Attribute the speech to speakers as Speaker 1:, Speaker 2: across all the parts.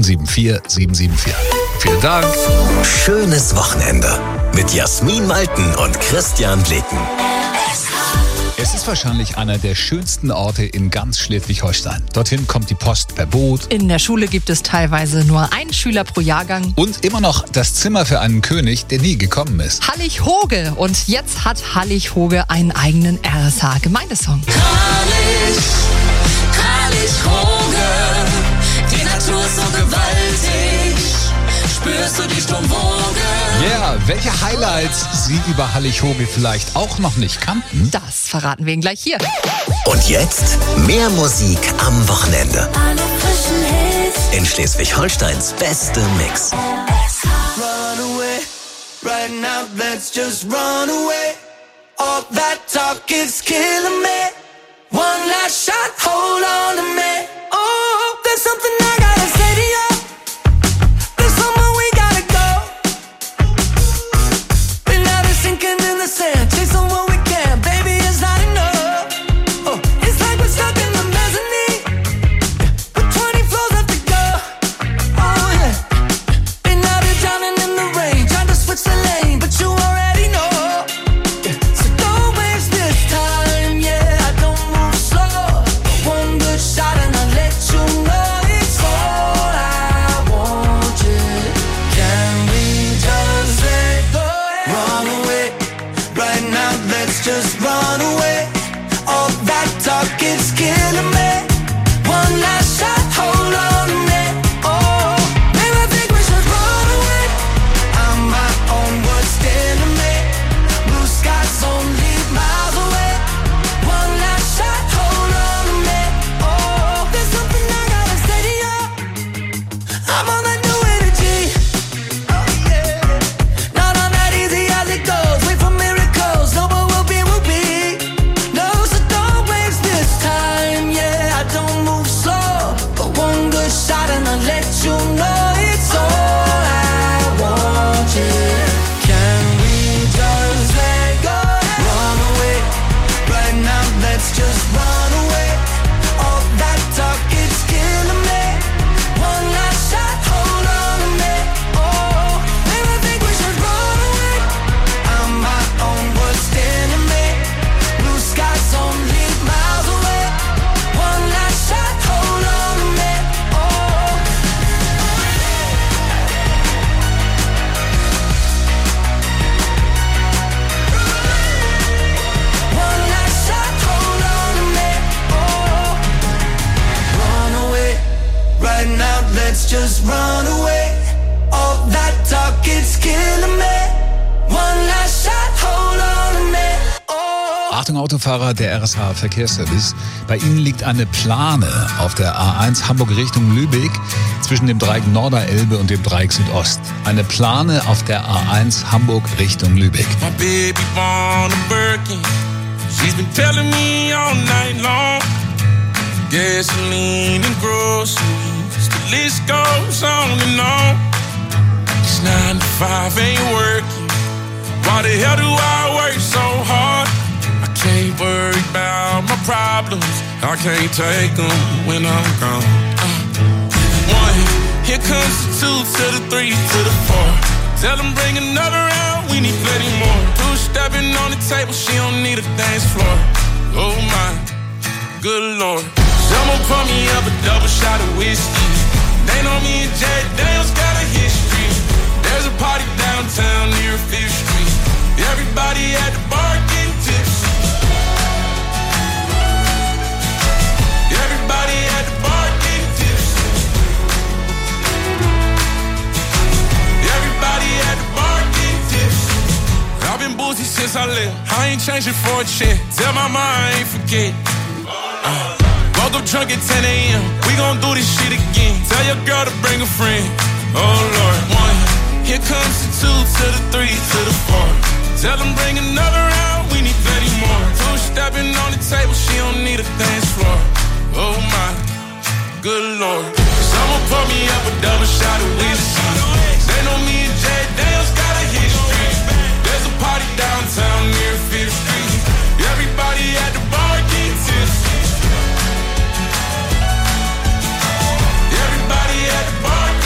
Speaker 1: 774 774. Vielen Dank.
Speaker 2: Schönes Wochenende mit Jasmin Malten und Christian Blecken.
Speaker 1: Es ist wahrscheinlich einer der schönsten Orte in ganz Schleswig-Holstein. Dorthin kommt die Post per Boot.
Speaker 3: In der Schule gibt es teilweise nur einen Schüler pro Jahrgang.
Speaker 1: Und immer noch das Zimmer für einen König, der nie gekommen ist.
Speaker 3: Hallig-Hoge. Und jetzt hat Hallig-Hoge einen eigenen RSH-Gemeindesong.
Speaker 4: Hallig-Hoge, die Natur ist so gewaltig. Spürst du die Sturmwoge?
Speaker 1: Ja, welche Highlights Sie über Hallig-Hoge vielleicht auch noch nicht kannten?
Speaker 3: Das verraten wir Ihnen gleich hier.
Speaker 2: Und jetzt mehr Musik am Wochenende.
Speaker 4: Alle frischen Hits.
Speaker 2: In Schleswig-Holsteins beste Mix.
Speaker 5: Run away, right now let's just run away. All that talk is killing me. One last shot, hold on to me. Oh, there's something I gotta say to you. There's somewhere we gotta go. Been out here sinking in the sand, chasing what we can, baby, it's not enough. Oh, it's like we're stuck in the mezzanine, with 20 floors left to go. Oh yeah, been out here drowning in the rain, trying to switch the lane, but you already know. Yeah. So don't waste this time, yeah, I don't move slow. One good shot and I'll let you know it's all I want, yeah. Can we just let go? Run away, right now let's just run away. All that talk is killing me. One last shot, hold on to me. Oh, maybe I think we should run away. I'm my own worst enemy. Blue skies only miles away. One last shot, hold on to me. Oh, there's something I gotta say to you. I'm on that new energy. Oh yeah, not on that easy as it goes. Wait for miracles, no, but we'll be. No, so don't waste this time. Yeah, I don't move slow, but one good shot and I'll let you know it's all I want. Yeah, can we just let go? Run away, right now let's just run away. All that talk is killing me. One last shot, hold on to me. Oh, maybe I think we should run away. I'm my own worst enemy. Blue skies only miles away. One last shot, hold on to me. Oh, one last shot, hold on to me. Oh, run away, right now let's just run away. All that talk is killing me. One last shot, hold on to me. Oh.
Speaker 1: Achtung Autofahrer, der RSH Verkehrsservice. Bei Ihnen liegt eine Plane auf der A1 Hamburg Richtung Lübeck zwischen dem Dreieck Norderelbe und dem Dreieck Südost. Eine Plane auf der A1 Hamburg Richtung Lübeck.
Speaker 6: My baby born a Birkin. She's been telling me all night long. Gasoline and groceries, the list goes on and on. It's 9 to 5, ain't working. Why the hell do I work so hard? I can't worry about my problems. I can't take them when I'm gone. One, here comes the 2 to the 3 to the 4. Tell them bring another round, we need plenty more. 2 stepping on the table, she don't need a dance floor. Oh my, good lord. Someone pour me up a double shot of whiskey. They know me and Jay Daniels got a history. There's a party downtown near 5th Street. Everybody at the bar getting tipsy. Everybody at the bar getting tipsy. Everybody at the bar getting tipsy. I've been boozy since I left. I ain't changing for a check. Tell my mom I ain't forget. Woke up drunk at 10 a.m. We gon' do this shit again. Tell your girl to bring a friend. Oh Lord. 1, here comes the 2 to the 3 to the 4. Tell them bring another round, we need plenty more. 2 stepping on the table, she don't need a dance floor. Oh my, good lord. Someone pour me up a double shot of whiskey. They know me and Jay Daniels got a history. There's a party downtown near 5th Street. Everybody at the bar getting tipsy. Everybody at the bar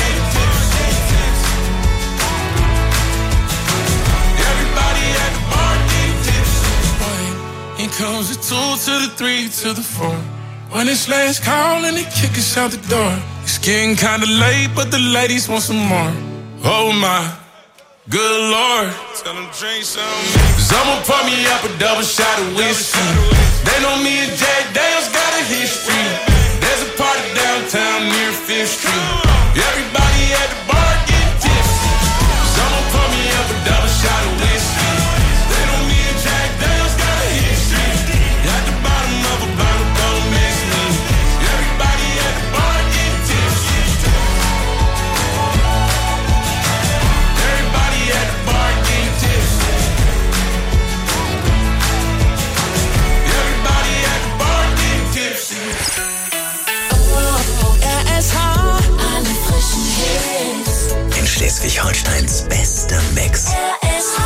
Speaker 6: the 3 to the 4. When it's last call and they kick us out the door. It's getting kinda late, but the ladies want some more. Oh my, good Lord. Tell them drink some. Cause I'ma pour me up a double shot of whiskey. They know me and Jack Daniels got a history. There's a party downtown near 5th Street. Everybody at the bar getting tipsy. Cause I'ma pour me up a double shot of whiskey. They know me and Jack Daniels got a history. At the bottom of a bottle, don't mess me. Everybody at the bar getting tipsy. Everybody at the bar getting tipsy. Everybody at the bar getting tipsy.
Speaker 4: RSH, alle frischen Hits.
Speaker 2: In Schleswig-Holsteins bester Mix.
Speaker 4: RSH.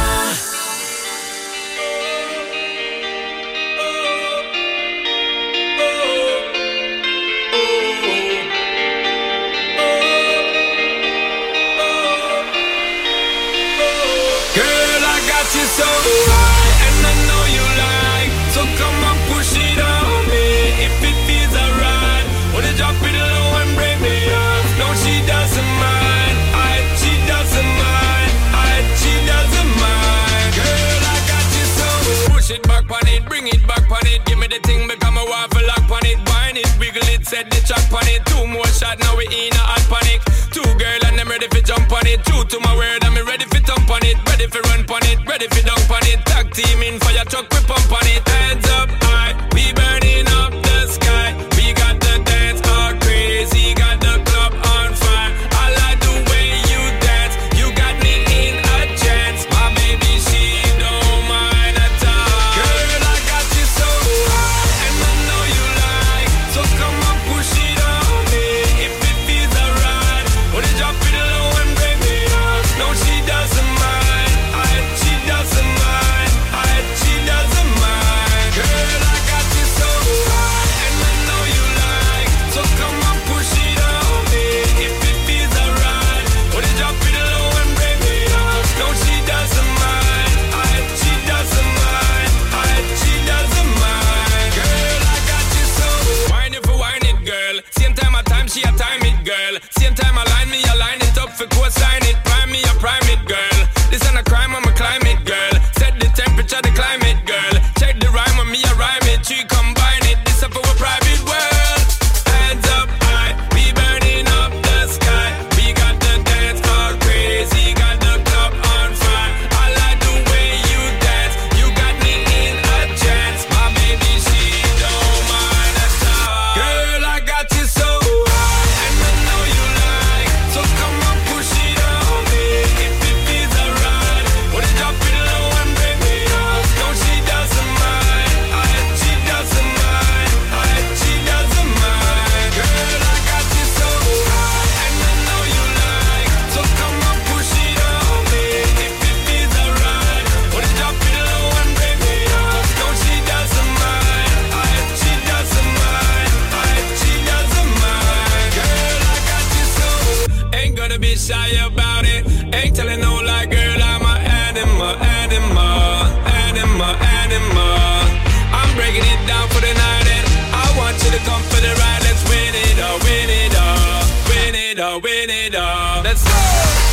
Speaker 6: Girl, I got you so high, and I know you like. So come on, push it on me, if it feels alright. Wanna drop it low and bring me up. No, she doesn't mind. She doesn't mind. She doesn't mind. Girl, I got you so. Push it back on it, bring it back on it. Give me the thing, become a waffle lock on it. Wine it, wiggle it, set the track on it. 2 more shots, now we in a hot panic. 2 girl and I'm ready for jump on it. True to my word, I'm ready for thump on it. Ready for run on it, ready for dunk on it. Tag team in fire truck, we pump on it. Hands up high, we burning up the sky. We got the dance all crazy, got the club on fire. I like the way you dance, you got me in a trance. My baby, she don't mind at all. Girl, I got you so high, and I know you like. So come on, push it on me, if it feels alright. Wanna drop it low and bring me up. No, she doesn't mind. She doesn't mind. She doesn't mind. Girl, I got you so high, and I know you like. So come on, push it on me, if it feels alright. Wanna drop it low and bring me up. No, she doesn't mind. She doesn't mind. She doesn't mind. Girl, I got you so. Wine it for wine it, girl. Same time I time, she a time it, girl. Same time I line me, I line it up for co-sign it. Prime me, I prime it, girl. This ain't a crime, I'm a climate, girl. Set the temperature, the climate, girl. Check the rhyme on me, I rhyme it. She combine it, this up for a private world. Hands up high, we burning up the sky. We got the dance all crazy, got the club on fire. I like the way you dance, you got me in a trance. My baby, she don't mind at all. Girl, I got you so high, and I know you like. So come on, push it on me, if it feels alright. Wanna drop it low and bring me up. No, she doesn't mind. She doesn't mind. She doesn't mind. Girl, I got you so high, and I know you like. So come on, push it on me, if it feels alright. Wanna drop it low and bring me up. No, she doesn't mind. She doesn't mind. She doesn't mind. Girl, I got you so. Ain't gonna be shy about it. Ain't telling no lie, girl, I'm an animal, animal, animal, animal. I'm breaking it down for the night, and I want you to come for the ride. Let's win it all, win it all, win it all, win it all. Let's go.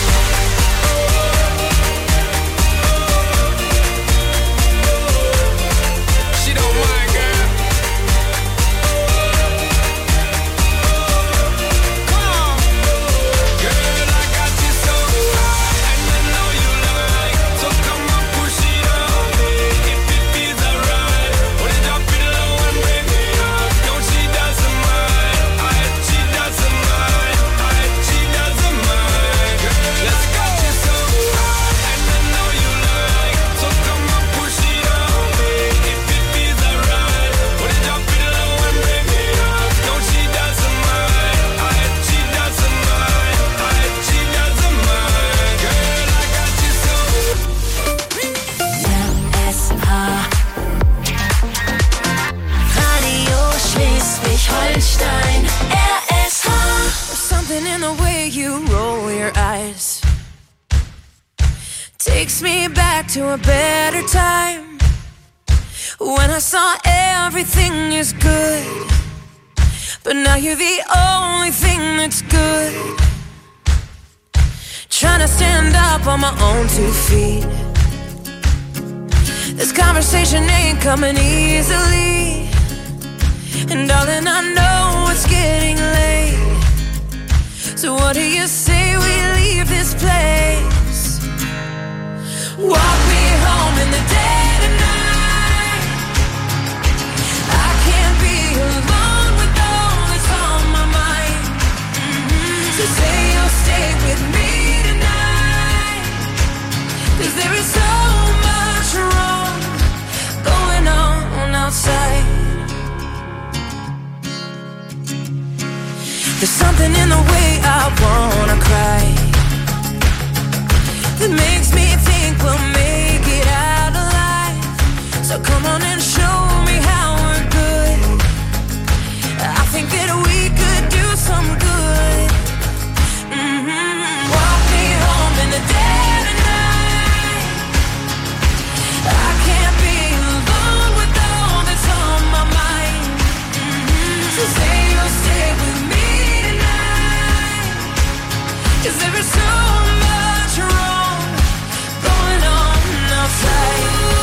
Speaker 6: She don't mind, girl. Come on. Girl, I got you so high, and I know you like. So come on, push it on me, if it feels alright. Wanna drop it low and bring me up. No, she doesn't mind. She doesn't mind. She doesn't mind. Girl, let's go. You so high, and I know you like. So come on, push it on me, if it feels alright. Wanna drop it low and bring me up. No, she doesn't mind. She doesn't mind. She doesn't mind. Girl, I got you so.
Speaker 4: RSH. Radio Schleswig-Holstein. RSH.
Speaker 7: There's something in the way you roll your eyes. Takes me back to a better time. When I saw everything is good, but now you're the only thing that's good. Trying to stand up on my own 2 feet. This conversation ain't coming easily, and darling, I know it's getting late. So what do you say we leave this place? Walk me home in the dead of night. I can't be alone with all that's on my mind. So say you'll stay with me tonight, 'cause there is so much wrong going on outside. There's something in the way I wanna cry that makes me think we'll make it out alive. So come on and show me how we're good. I think that we could do some good. Walk me home in the dead of night. I can't be alone with all that's on my mind. So say you'll stay with me tonight, 'cause there is so much wrong going on outside.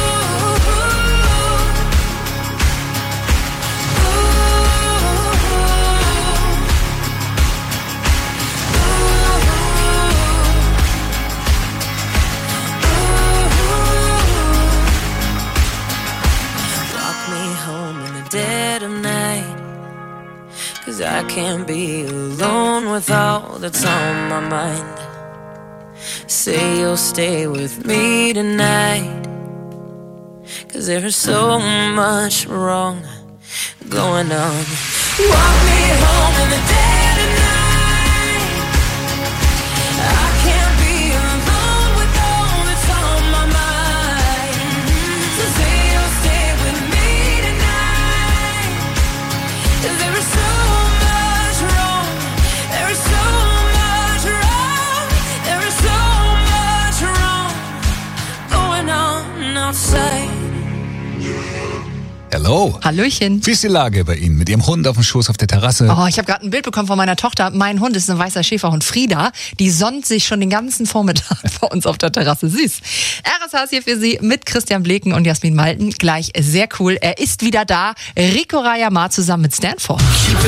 Speaker 7: Walk me home in the dead of night, 'cause I can't be alone with all that's on my mind. Say you'll stay with me tonight, 'cause there is so much wrong going on. Walk me home in the dead of night. I can't be alone with all that's on my mind. So say you'll stay with me tonight, 'cause there is so much wrong. There is so much wrong. There is so much wrong going on outside.
Speaker 1: Hello.
Speaker 3: Hallöchen.
Speaker 1: Wie ist die Lage bei Ihnen? Mit Ihrem Hund auf dem Schoß auf der Terrasse?
Speaker 3: Oh, ich habe gerade ein Bild bekommen von meiner Tochter. Mein Hund ist ein weißer Schäferhund, Frieda. Die sonnt sich schon den ganzen Vormittag bei uns auf der Terrasse. Süß. RSH ist hier für Sie mit Christian Bleken und Jasmin Malten. Gleich sehr cool. Er ist wieder da. Rico Rayama zusammen mit Stanford.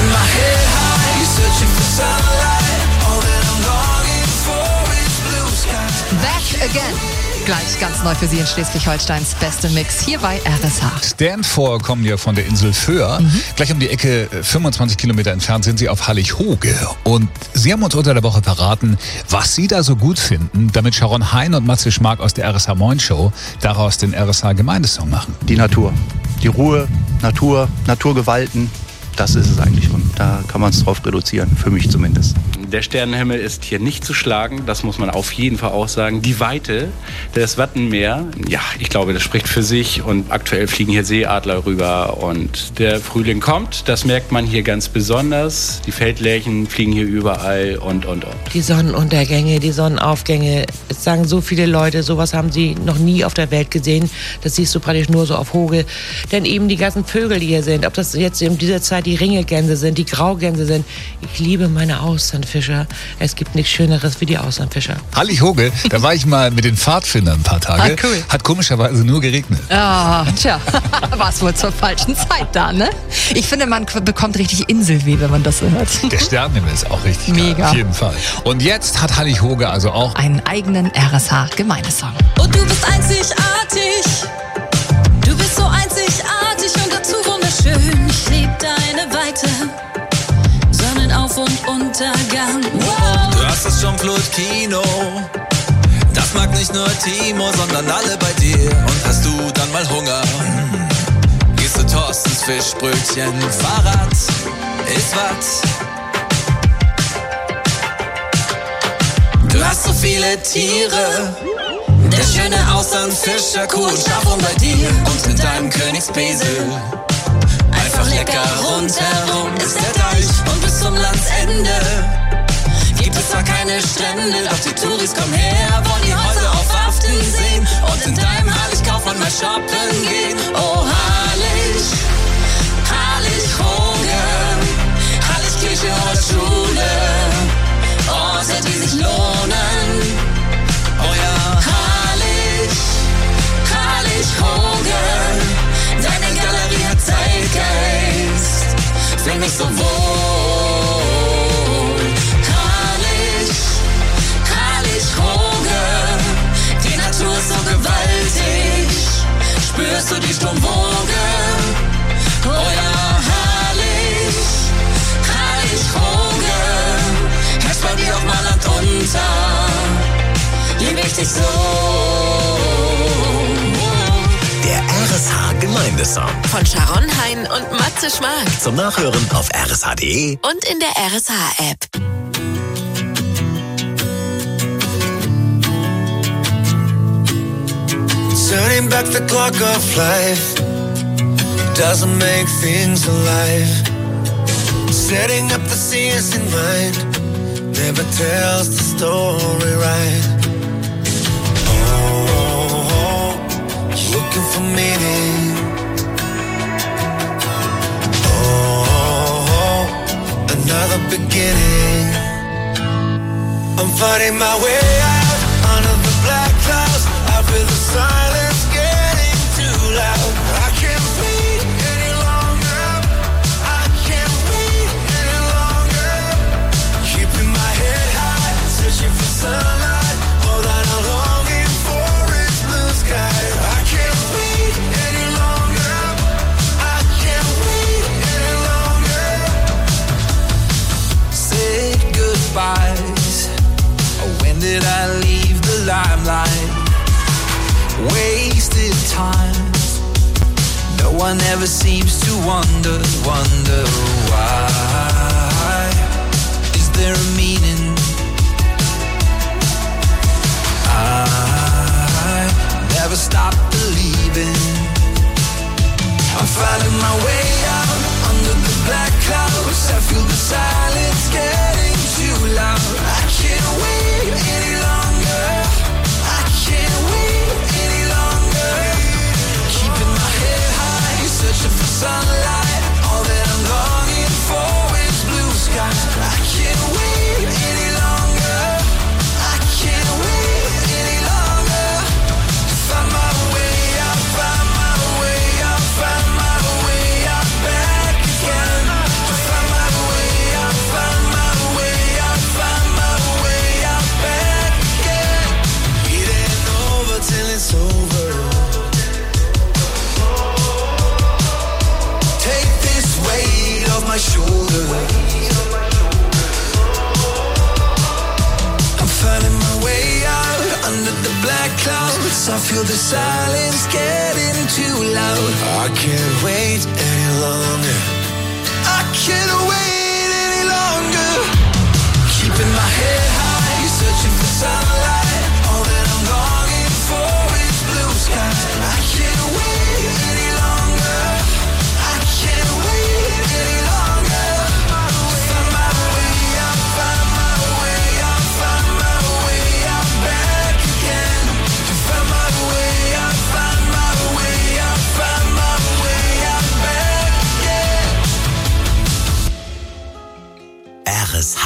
Speaker 3: Back again. Gleich ganz neu für Sie in Schleswig-Holsteins beste Mix hier bei RSH.
Speaker 1: Stanford kommen ja von der Insel Föhr. Gleich um die Ecke, 25 Kilometer entfernt, sind Sie auf Hallig-Hoge. Und Sie haben uns unter der Woche verraten, was Sie da so gut finden, damit Sharon Hein und Matze Schmark aus der RSH Moin Show daraus den RSH Gemeindesong machen.
Speaker 8: Die Natur. Die Ruhe, Natur, Naturgewalten. Das ist es eigentlich und da kann man es drauf reduzieren, für mich zumindest.
Speaker 9: Der Sternenhimmel ist hier nicht zu schlagen, das muss man auf jeden Fall auch sagen. Die Weite, das Wattenmeer, ja, ich glaube, das spricht für sich und aktuell fliegen hier Seeadler rüber und der Frühling kommt, das merkt man hier ganz besonders. Die Feldlärchen fliegen hier überall und.
Speaker 10: Die Sonnenuntergänge, die Sonnenaufgänge, es sagen so viele Leute, sowas haben sie noch nie auf der Welt gesehen. Das siehst du praktisch nur so auf Hoge. Denn eben die ganzen Vögel, die hier sind, ob das jetzt in dieser Zeit die Ringelgänse sind, die Graugänse sind. Ich liebe meine Austernfischer. Es gibt nichts Schöneres wie die Austernfischer.
Speaker 1: Hallig-Hoge, da war ich mal mit den Pfadfindern ein paar Tage.
Speaker 3: Ah, cool.
Speaker 1: Hat komischerweise nur geregnet.
Speaker 3: Ah, tja, war es wohl zur falschen Zeit da, ne? Ich finde, man bekommt richtig Inselweh, wenn man das so hört.
Speaker 1: Der Sternenhimmel ist auch richtig
Speaker 3: Mega.
Speaker 1: geil, auf jeden Fall. Und jetzt hat Hallig-Hoge also auch
Speaker 3: Einen eigenen RSH-Gemeindesong.
Speaker 4: Und du bist einzigartig. Du bist so einzigartig und dazu wunderschön. Ich lieb deine Weite. Sonnenauf- und Untergang. Wow.
Speaker 5: Du hast das Jean-Claude-Kino. Das mag nicht nur Timo, sondern alle bei dir. Und hast du dann mal Hunger? Gehst du Thorstens Fischbrötchen? Fahrrad ist was. Du hast so viele Tiere. Der schöne Austernfischer, Kuh und Schaf und bei dir. Und mit deinem Königsbesel. Einfach lecker rundherum ist der Deich. Und bis zum Landsende gibt es zwar keine Strände, doch die Touris kommen her, wollen die Häuser auf Waften sehen. Und in deinem Hallig
Speaker 4: auf und mal shoppen gehen. Oh, herrlich, herrlich Hunger, herrlich Kirche oder Schule, Orte, die sich lohnen. Oh ja, herrlich, herrlich Hunger, deine Galerie hat Zeitgeist, fühl mich so wohl. Herrlich, herrlich Hunger, die Natur ist so gewaltig, spürst du die Sturmwoge? Oh ja, herrlich, herrlich Hunger, herrscht bei dir auf mein Land unter, lieb ich dich so.
Speaker 2: Der RSH-Gemeindesong.
Speaker 11: Von Sharon Hein und Matze Schmark.
Speaker 2: Zum Nachhören auf rsh.de
Speaker 11: Und in der RSH-App.
Speaker 5: Turning back the clock of life doesn't make things alive. Setting up the scenes in mind never tells the story right. Oh, looking for meaning. Oh, another beginning. I'm fighting my way out under the black clouds. I feel the silence getting too loud. I can't wait any longer. I can't wait any longer. Keeping my head high, searching for sunlight. All that I'm longing for is blue sky. I can't wait any longer. I can't wait any longer. Say goodbyes. When did I leave the limelight? Wasted time. No one ever seems to wonder why. Is there a meaning? I never stop believing. I'm finding my way out under the black clouds. I feel the silence getting too loud. I can't wait any longer. I can't wait any longer. Keeping my head high, searching for sunlight. All that I'm longing for is blue skies. I can't wait any longer. I can't wait any longer. To find my way out, find my way out, find my way out back again. To find my way out, find my way out, find my way out back again. It ain't over till it's over. Take this weight off my shoulder. I'm finding my way out under the black clouds. I feel the silence getting too loud. I can't wait any longer. I can't wait any longer. Keeping my head high, searching for sunlight. All that I'm longing for is blue skies. I can't wait any longer. I can't wait any longer. Find my way out, find my way out, find my way out back again. Find my way out, find my way out, find my way out back again.
Speaker 2: RSH.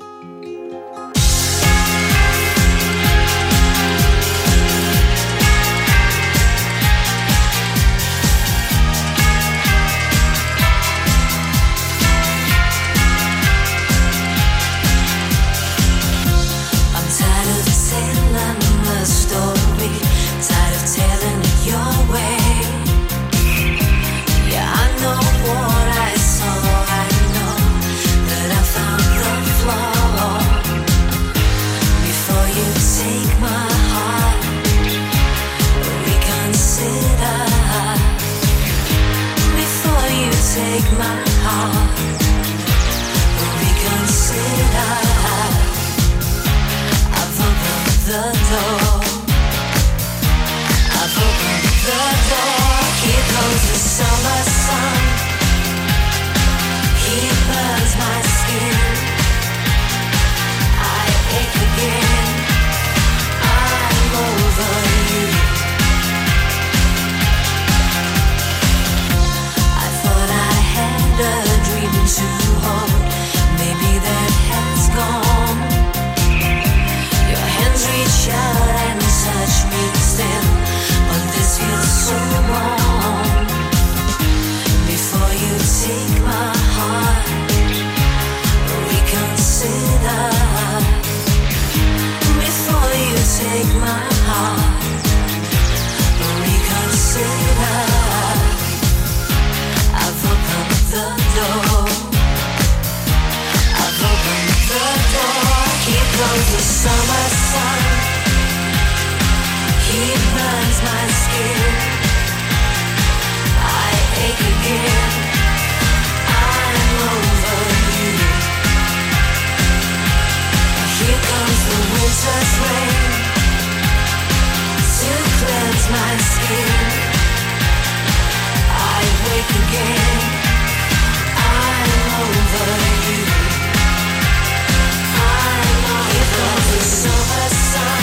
Speaker 4: I'm tired of telling the story, tired of telling it your way. Yeah, I know what I saw, I know that I found the flaw. Before you take my heart, reconsider. Before you take my heart, reconsider. I've opened the door. I've opened the door. Here comes the summer sun. He burns my skin. I ache again. I'm over you.
Speaker 7: break my heart. Reconsider. I've opened the door. I've opened the door. Here comes the summer sun. He burns my skin. I ache again. I'm over you. Here comes the winter's rain to cleanse my skin. I wake again. I'm over you. Here comes the summer sun.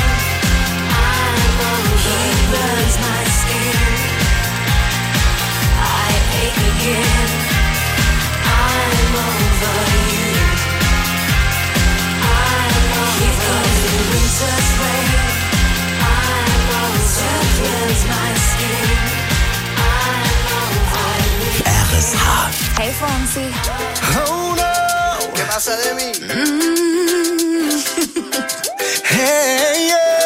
Speaker 7: He burns my skin. I ache again. I'm over you. Here comes the winter's rain. To cleanse my skin.
Speaker 2: RSH.
Speaker 11: Hey, Fonsi.
Speaker 5: Oh no, ¿qué pasa de mí? Hey,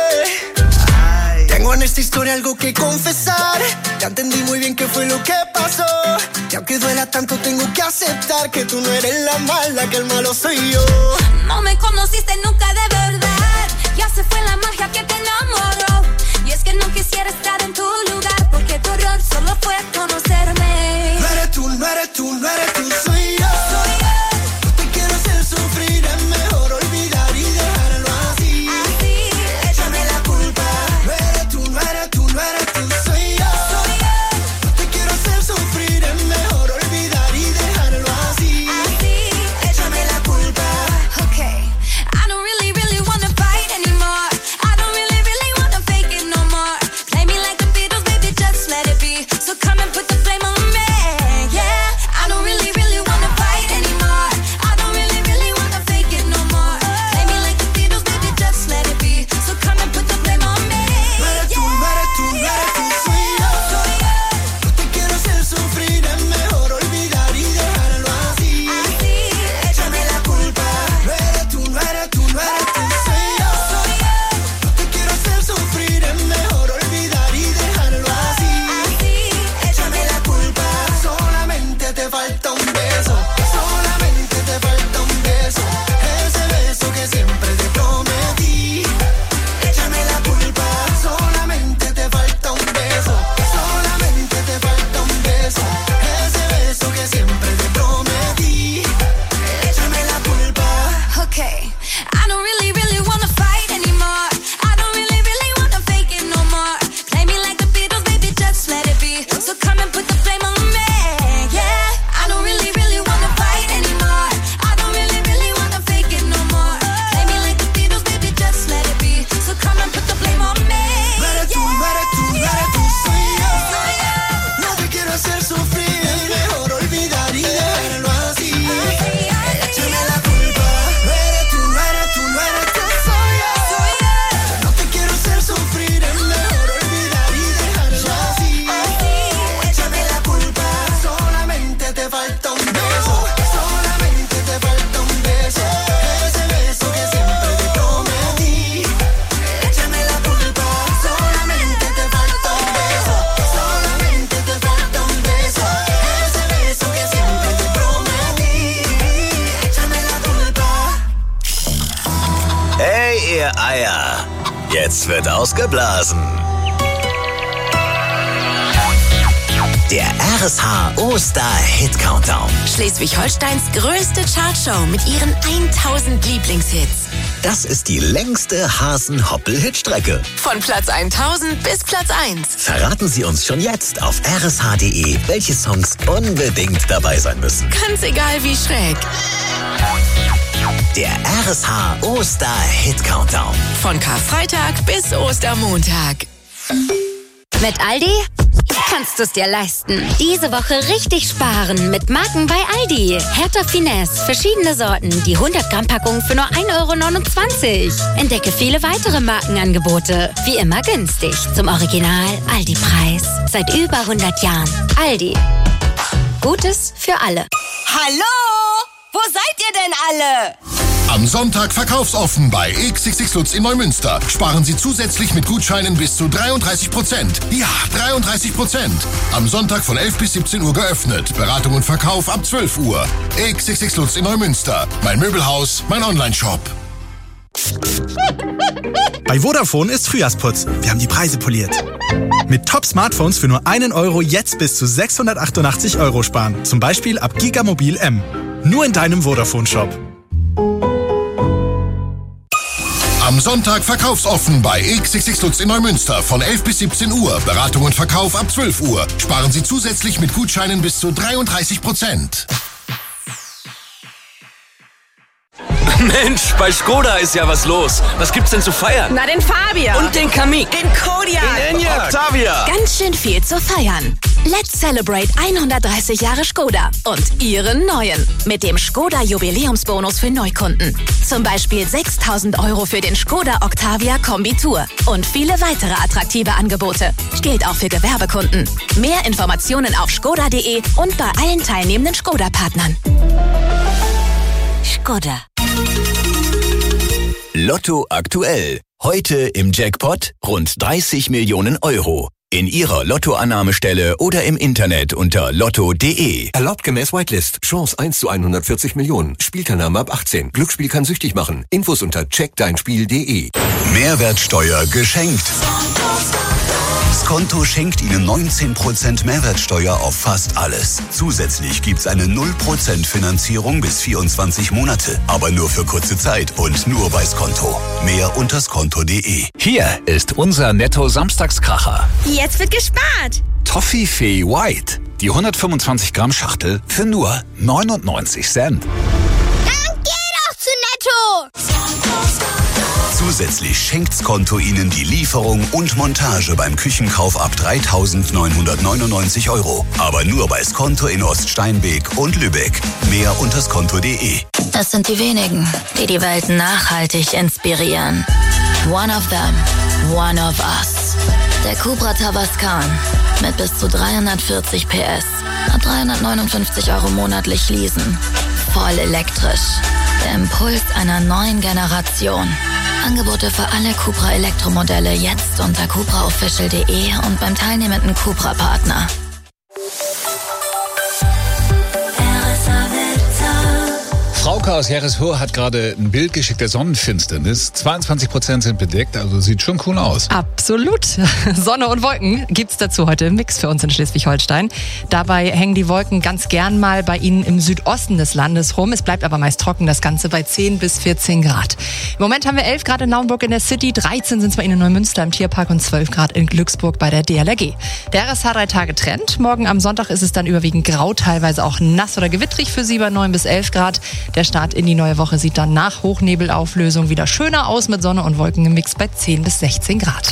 Speaker 5: yeah. Tengo en esta historia algo que confesar. Ya entendí muy bien qué fue lo que pasó. Y aunque duela tanto tengo que aceptar que tú no eres la mala, que el malo soy yo.
Speaker 4: No me conociste nunca de verdad. Ya se fue la magia que te enamoró. Y es que no quisiera estar en tu lugar, porque tu error solo fue conocerme.
Speaker 5: No eres tú, no eres tú, no eres tú, soy yo. No te quiero hacer sufrir, es mejor olvidar y dejarlo así. Échame la culpa. No eres tú, no eres tú, no eres tú, soy yo. No te quiero hacer sufrir, es mejor olvidar y dejarlo así. Échame la culpa.
Speaker 4: Okay, I don't really, really wanna fight anymore. I don't really, really wanna fake it no more. Play me like the Beatles, baby, just let it be. So come and put the flame on me, yeah. I don't really, really wanna fight anymore. I don't really, really wanna fake it no more. Play me like the Beatles, baby, just let it be. So come and put the flame on me,
Speaker 5: No eres tú, no eres tú, no eres tú, soy yo. No te quiero hacer sufrir, es mejor olvidar y dejarlo así. Échame la culpa. No eres tú, no eres tú, no eres tú, soy yo. No te quiero hacer sufrir, es mejor olvidar y dejarlo así. Échame la culpa. Solamente te falta un beso. Solamente te falta un beso. Ese beso que siempre te prometí. Échame la culpa. Solamente te falta un beso. Solamente te falta un beso. Ese beso que siempre te prometí. Échame la culpa.
Speaker 4: okay. I don't really, really wanna fight anymore. I don't really, really wanna fake it no more. Play me like the Beatles, baby, just let it be. So come and put the flame on me, yeah. I don't really, really wanna fight anymore. I don't really, really wanna fake it no more. Play me like the Beatles, baby, just let it be. So come and put the flame on me,
Speaker 5: No eres tú, no eres tú, no eres tú, soy yo. No te quiero hacer sufrir, es mejor olvidar y dejarlo así. Échame la culpa. No eres tú, no eres tú, no eres tú, soy yo. No te quiero hacer sufrir, es mejor olvidar y dejarlo así. Échame la culpa. Solamente te falta un beso. Solamente te falta un beso. Ese beso que siempre te prometí. Échame la culpa. Solamente te falta un beso. Solamente te falta un beso. Ese beso que siempre te prometí. Échame la culpa.
Speaker 2: Hey, ihr Eier. Jetzt wird ausgeblasen. Der RSH Oster-Hit-Countdown.
Speaker 11: Schleswig-Holsteins größte Chartshow mit ihren 1000 Lieblingshits.
Speaker 2: Das ist die längste Hasen-Hoppel-Hitstrecke.
Speaker 11: Von Platz 1000 bis Platz 1.
Speaker 2: Verraten Sie uns schon jetzt auf rsh.de, welche Songs unbedingt dabei sein müssen.
Speaker 11: Ganz egal wie schräg.
Speaker 2: Der RSH Oster-Hit-Countdown.
Speaker 11: Von Karfreitag bis Ostermontag.
Speaker 12: Mit Aldi kannst du es dir leisten. Diese Woche richtig sparen mit Marken bei Aldi. Hertha Finesse, verschiedene Sorten, die 100-Gramm-Packung für nur 1,29 €. Entdecke viele weitere Markenangebote. Wie immer günstig. Zum Original Aldi-Preis. Seit über 100 Jahren. Aldi. Gutes für alle.
Speaker 13: Hallo? Wo seid ihr denn alle? Am Sonntag verkaufsoffen bei XXX Lutz in Neumünster. Sparen Sie zusätzlich mit Gutscheinen bis zu 33%. Ja, 33%. Am Sonntag von 11 bis 17 Uhr geöffnet. Beratung und Verkauf ab 12 Uhr. XXX Lutz in Neumünster. Mein Möbelhaus, mein Online-Shop.
Speaker 14: Bei Vodafone ist Frühjahrsputz. Wir haben die Preise poliert. Mit Top-Smartphones für nur 1 Euro jetzt bis zu 688 Euro sparen. Zum Beispiel ab Gigamobil M. Nur in deinem Vodafone-Shop.
Speaker 13: Am Sonntag verkaufsoffen bei XXX Lutz in Neumünster von 11 bis 17 Uhr. Beratung und Verkauf ab 12 Uhr. Sparen Sie zusätzlich mit Gutscheinen bis zu 33%.
Speaker 15: Mensch, bei Skoda ist ja was los. Was gibt's denn zu feiern?
Speaker 16: Na, den Fabia.
Speaker 15: Und den Kamiq.
Speaker 16: Den Kodiaq.
Speaker 15: Den Enyaq. Octavia.
Speaker 11: Ganz schön viel zu feiern. Let's celebrate 130 Jahre Skoda und ihren neuen. Mit dem Skoda Jubiläumsbonus für Neukunden. Zum Beispiel 6.000 Euro für den Skoda Octavia Kombi-Tour. Und viele weitere attraktive Angebote. Gilt auch für Gewerbekunden. Mehr Informationen auf skoda.de und bei allen teilnehmenden Skoda-Partnern. Skoda.
Speaker 2: Lotto aktuell. Heute im Jackpot rund 30 Millionen Euro. In Ihrer Lottoannahmestelle oder im Internet unter lotto.de.
Speaker 17: Erlaubt gemäß Whitelist. Chance 1 zu 140 Millionen. Spielteilnahme ab 18. Glücksspiel kann süchtig machen. Infos unter checkdeinspiel.de.
Speaker 18: Mehrwertsteuer geschenkt. Skonto schenkt Ihnen 19% Mehrwertsteuer auf fast alles. Zusätzlich gibt's eine 0% Finanzierung bis 24 Monate. Aber nur für kurze Zeit und nur bei Skonto. Mehr unter skonto.de.
Speaker 1: Hier ist unser Netto-Samstagskracher.
Speaker 11: Jetzt wird gespart.
Speaker 1: Toffifee White. Die 125 Gramm Schachtel für nur 99 Cent.
Speaker 11: Dann geh doch zu Netto.
Speaker 18: Zusätzlich schenkt Skonto Ihnen die Lieferung und Montage beim Küchenkauf ab 3.999 Euro. Aber nur bei Skonto in Oststeinbeek und Lübeck. Mehr unter skonto.de.
Speaker 19: Das sind die wenigen, die die Welt nachhaltig inspirieren. One of them, one of us. Der Cupra Tavascan mit bis zu 340 PS. Ab 359 Euro monatlich leasen. Voll elektrisch. Der Impuls einer neuen Generation. Angebote für alle Cupra Elektromodelle jetzt unter cupraofficial.de und beim teilnehmenden Cupra-Partner.
Speaker 1: Frauke aus Herishohe hat gerade ein Bild geschickt der Sonnenfinsternis. 22% sind bedeckt, also sieht schon cool aus.
Speaker 3: Absolut. Sonne und Wolken gibt's dazu heute im Mix für uns in Schleswig-Holstein. Dabei hängen die Wolken ganz gern mal bei Ihnen im Südosten des Landes rum. Es bleibt aber meist trocken, das Ganze bei 10 bis 14 Grad. Im Moment haben wir 11 Grad in Naumburg in der City, 13 sind es bei Ihnen in Neumünster im Tierpark und 12 Grad in Glücksburg bei der DLRG. Der RSH 3 Tage Trend. Morgen am Sonntag ist es dann überwiegend grau, teilweise auch nass oder gewittrig für Sie bei 9 bis 11 Grad. Der Start in die neue Woche sieht dann nach Hochnebelauflösung wieder schöner aus mit Sonne und Wolken im Mix bei 10 bis 16 Grad.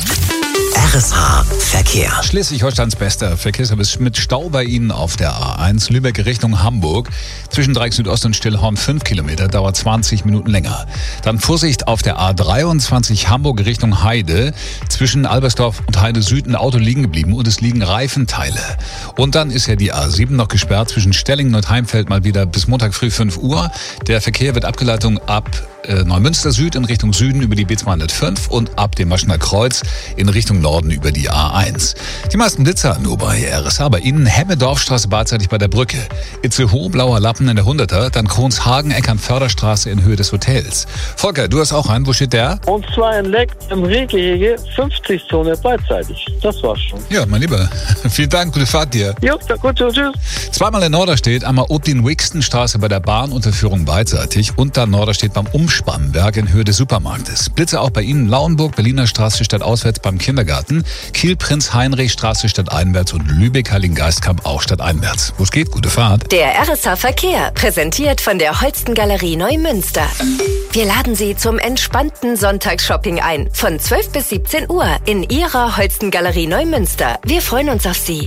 Speaker 2: RSH Verkehr.
Speaker 1: Schleswig-Holsteins bester Verkehrsservice mit Stau bei Ihnen auf der A1 Lübeck Richtung Hamburg. Zwischen Dreieck Südost und Stillhorn 5 Kilometer, dauert 20 Minuten länger. Dann Vorsicht auf der A23 Hamburg Richtung Heide. Zwischen Albersdorf und Heide Süd ein Auto liegen geblieben und es liegen Reifenteile. Und dann ist ja die A7 noch gesperrt zwischen Stellingen und Heimfeld mal wieder bis Montag früh 5 Uhr. Der Verkehr wird abgeleitet ab Neumünster Süd in Richtung Süden über die B205 und ab dem Maschener Kreuz in Richtung Norden über die A1. Die meisten Blitzer nur bei RSH. Bei Ihnen Hemme-Dorfstraße beidseitig bei der Brücke. Itzehoe, Blauer Lappen in der 100er, dann Kronshagen, Eckern-Förderstraße in Höhe des Hotels. Volker, du hast auch einen. Wo steht der?
Speaker 20: Und zwar in Leck im Rehgehege, 50-Zone beidseitig. Das war's schon.
Speaker 1: Ja, mein Lieber. Vielen Dank, gute Fahrt dir.
Speaker 20: Jo, gut, tschüss.
Speaker 1: Zweimal in Norderstedt, einmal Odin-Wixton-Straße bei der Bahnunterführung beidseitig und dann Norderstedt beim Umspannberg in Höhe des Supermarktes. Blitze auch bei Ihnen Lauenburg, Berliner Straße stadtauswärts beim Kindergarten, Kiel, Prinz-Heinrich-Straße stadteinwärts und Lübeck, Heiligengeistkamp auch stadteinwärts. Wo es geht, gute Fahrt.
Speaker 21: Der RSH Verkehr, präsentiert von der Holsten-Galerie Neumünster. Wir laden Sie zum entspannten Sonntagsshopping ein. Von 12 bis 17 Uhr in Ihrer Holsten-Galerie Neumünster. Wir freuen uns auf Sie.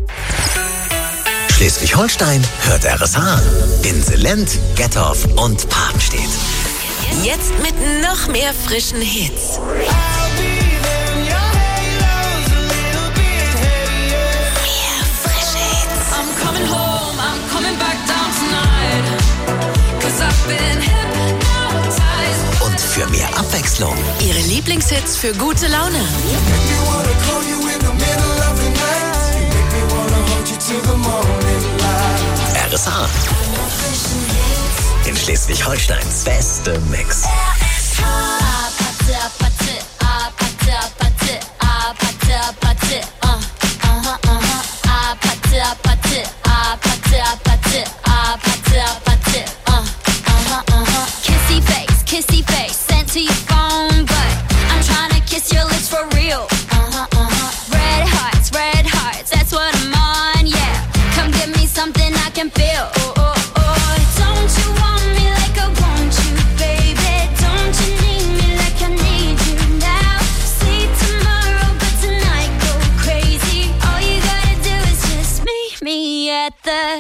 Speaker 2: Schleswig-Holstein hört RSH. In Selent, Gettorf und Papenstedt.
Speaker 11: Jetzt mit noch mehr frischen Hits. Mehr frische Hits.
Speaker 4: I'm coming home, I'm coming back down tonight. 'Cause I've been hypnotized
Speaker 16: für mehr Abwechslung.
Speaker 11: Ihre Lieblingshits für gute Laune.
Speaker 16: RSH. In Schleswig-Holsteins beste Mix.
Speaker 4: Kissy face, sent to your phone, but I'm trying to kiss your lips for real. Red hearts, that's what I'm on, yeah. Come give me something I can feel. Don't you want me like I want you, baby? Don't you need me like I need you now? See tomorrow, but tonight go crazy. All you gotta do is just meet me at the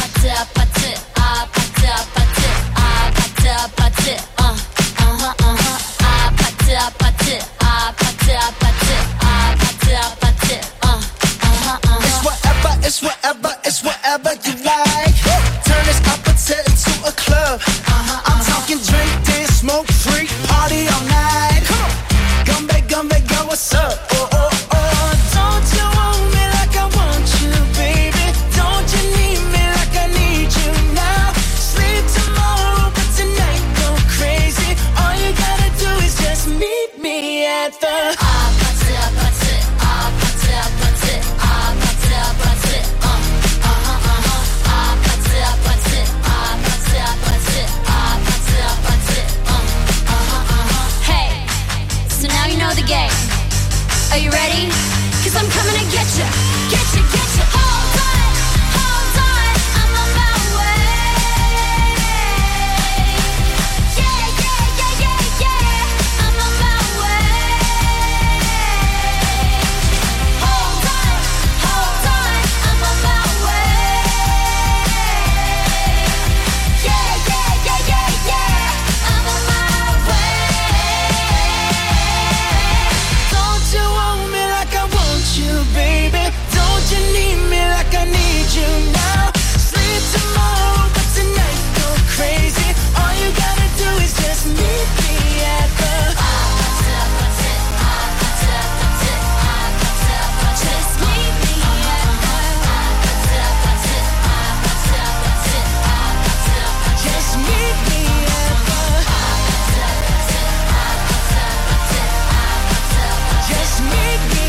Speaker 5: It's whatever you like. Turn this opposite into a club. I'm talking drink, dance, smoke, freak, party all night. Gumbe, girl, what's up? Don't you want me like I want you, baby? Don't you need me like I need you now? Sleep tomorrow, but tonight go crazy. All you gotta do is just meet me at the
Speaker 4: Are you ready? 'Cause I'm coming to get you. Hold on, I'm on my way. Yeah, I'm on my way. Hold on, I'm on my way. Yeah, I'm on my way. Don't you want me like I want you, baby? Don't you need me like I need you now? Sleep tomorrow, but tonight go crazy. All you gotta do is just meet me at the just meet me at just meet me at just meet me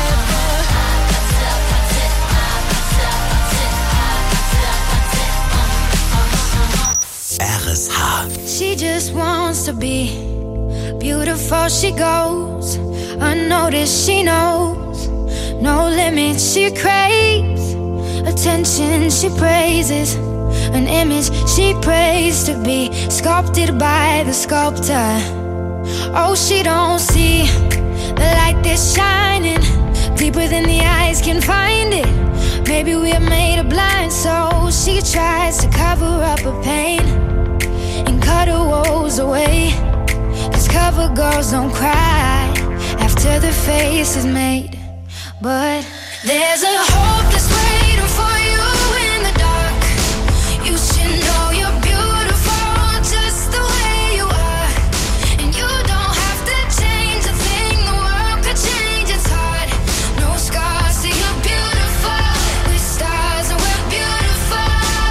Speaker 16: RSH.
Speaker 4: She just wants to be beautiful. She goes unnoticed. She knows no limits. She craves attention. She praises an image she prays to be sculpted by the sculptor. Oh, she don't see the light that's shining deeper than the eyes can find it. Maybe we're made of blind, so she tries to cover up her pain and cut her woes away. 'Cause cover girls don't cry after the face is made. But there's a hope that's waiting for you in the dark. You should know you're beautiful just the way you are. And you don't have to change a thing, the world could change its heart. No scars, so you're beautiful. With stars and we're beautiful.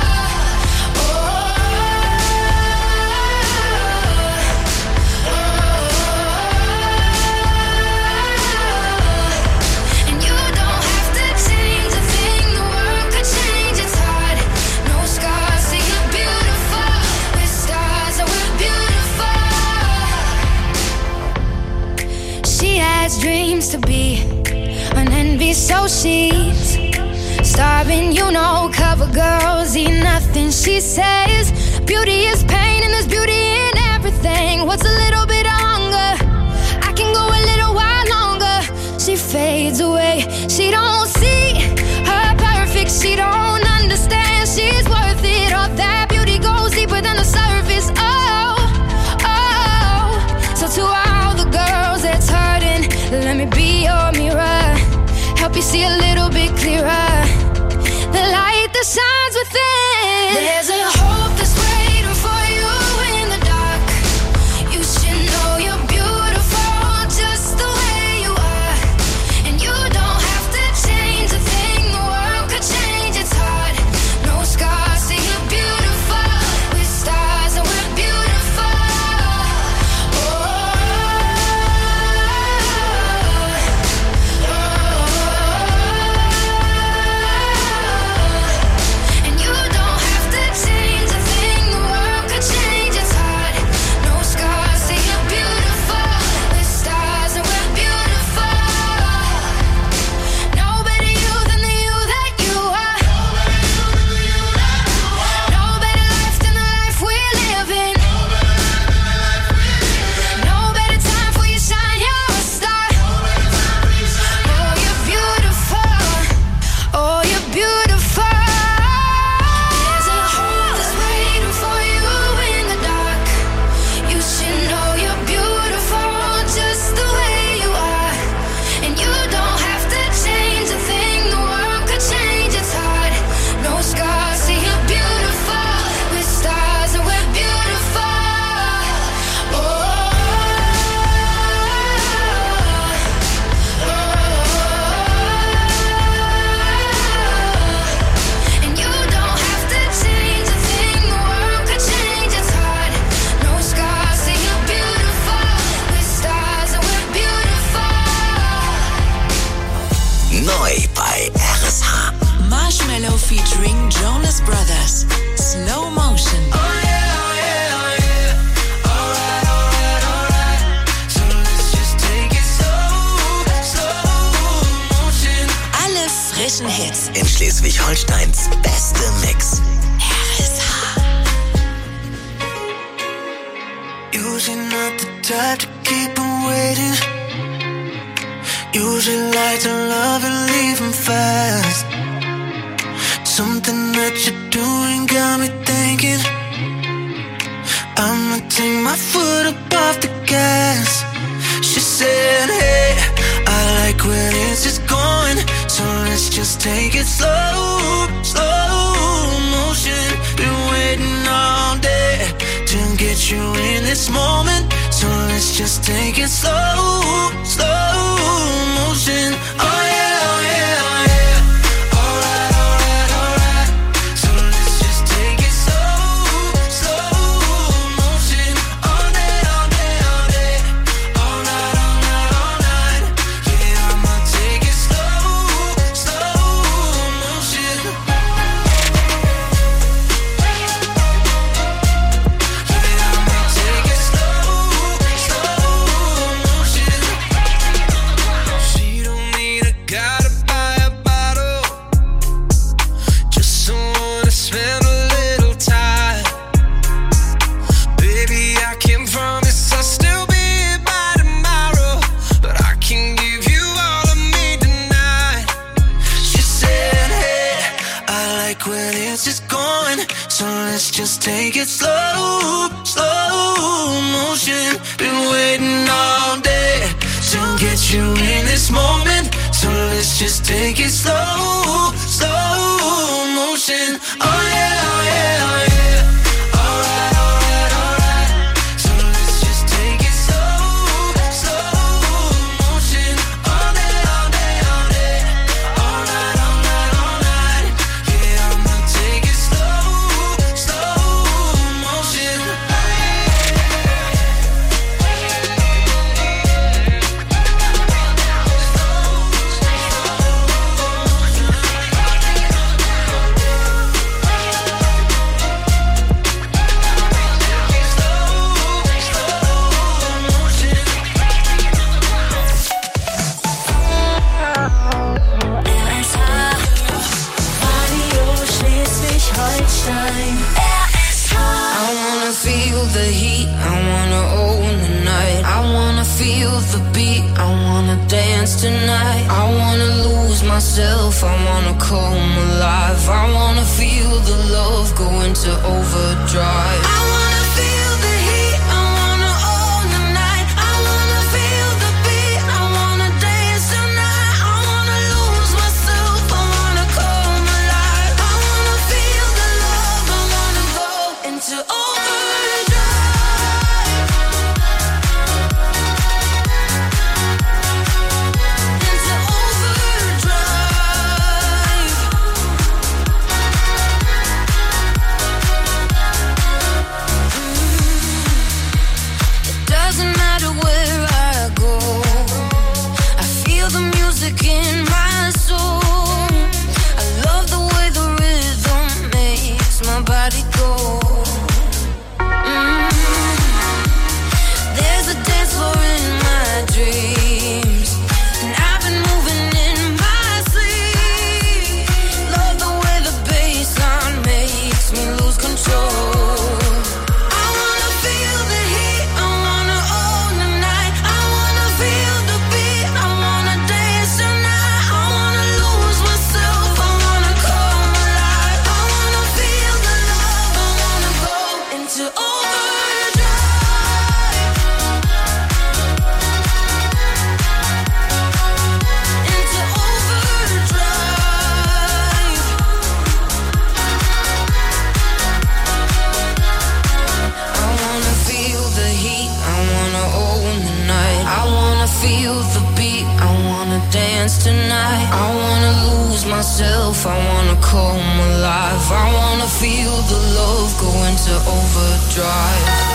Speaker 4: And you don't have to change a thing, the world could change its heart. No scars, so you're beautiful. With stars and we're beautiful. She has dreams to be an envy, so she's starving, you know. Cover girls eat nothing, she says. Beauty is pain and there's beauty in everything. What's a little bit of hunger? I can go a little while longer. She fades away, she don't see her perfect. She don't understand she's worth it. All that beauty goes deeper than the surface. Oh, so to all the girls that's hurting, let me be your mirror. Help you see a little bit clearer. The light that shines within. There's a hope that's waiting for you in the dark. You should know Milo featuring Jonas Brothers. Slow Motion.
Speaker 5: Oh yeah, oh yeah, oh yeah. Alright, alright, alright. So let's just take it slow, slow motion.
Speaker 4: Alle frischen Hits.
Speaker 16: In Schleswig-Holsteins beste Mix.
Speaker 4: RSH.
Speaker 5: Usually not the type to keep them waiting. Usually like to love and leave them fast. Something that you're doing got me thinking I'ma take my foot up off the gas. She said, hey, I like where this is going, so let's just take it slow, slow motion. Been waiting all day to get you in this moment, so let's just take it slow, slow motion. Oh yeah, oh yeah, oh yeah. Just take it slow, slow motion. Been waiting all day to get you in this moment, so let's just take it slow, slow motion. Oh yeah, oh yeah, oh yeah. Tonight, I wanna lose myself, I wanna come alive. I wanna feel the love go into overdrive. I wanna feel the heat, I wanna own the night. I wanna feel the beat, I wanna dance tonight. I wanna lose myself, I wanna come alive. I wanna feel the love, I wanna go into overdrive. In my soul, I love the way the rhythm makes my body go. There's a dance floor in my dreams, and I've been moving in my sleep. Love the way the bassline makes me lose control. I wanna feel the heat, I wanna own the night. I wanna feel the beat, I wanna dance tonight. I wanna lose myself, I wanna come alive. I wanna feel the love, I wanna go into overdrive. Into overdrive. I wanna feel the heat, I wanna own the night. I wanna feel the beat, I wanna dance tonight. I wanna lose myself, I wanna come alive. I wanna feel the love go into overdrive.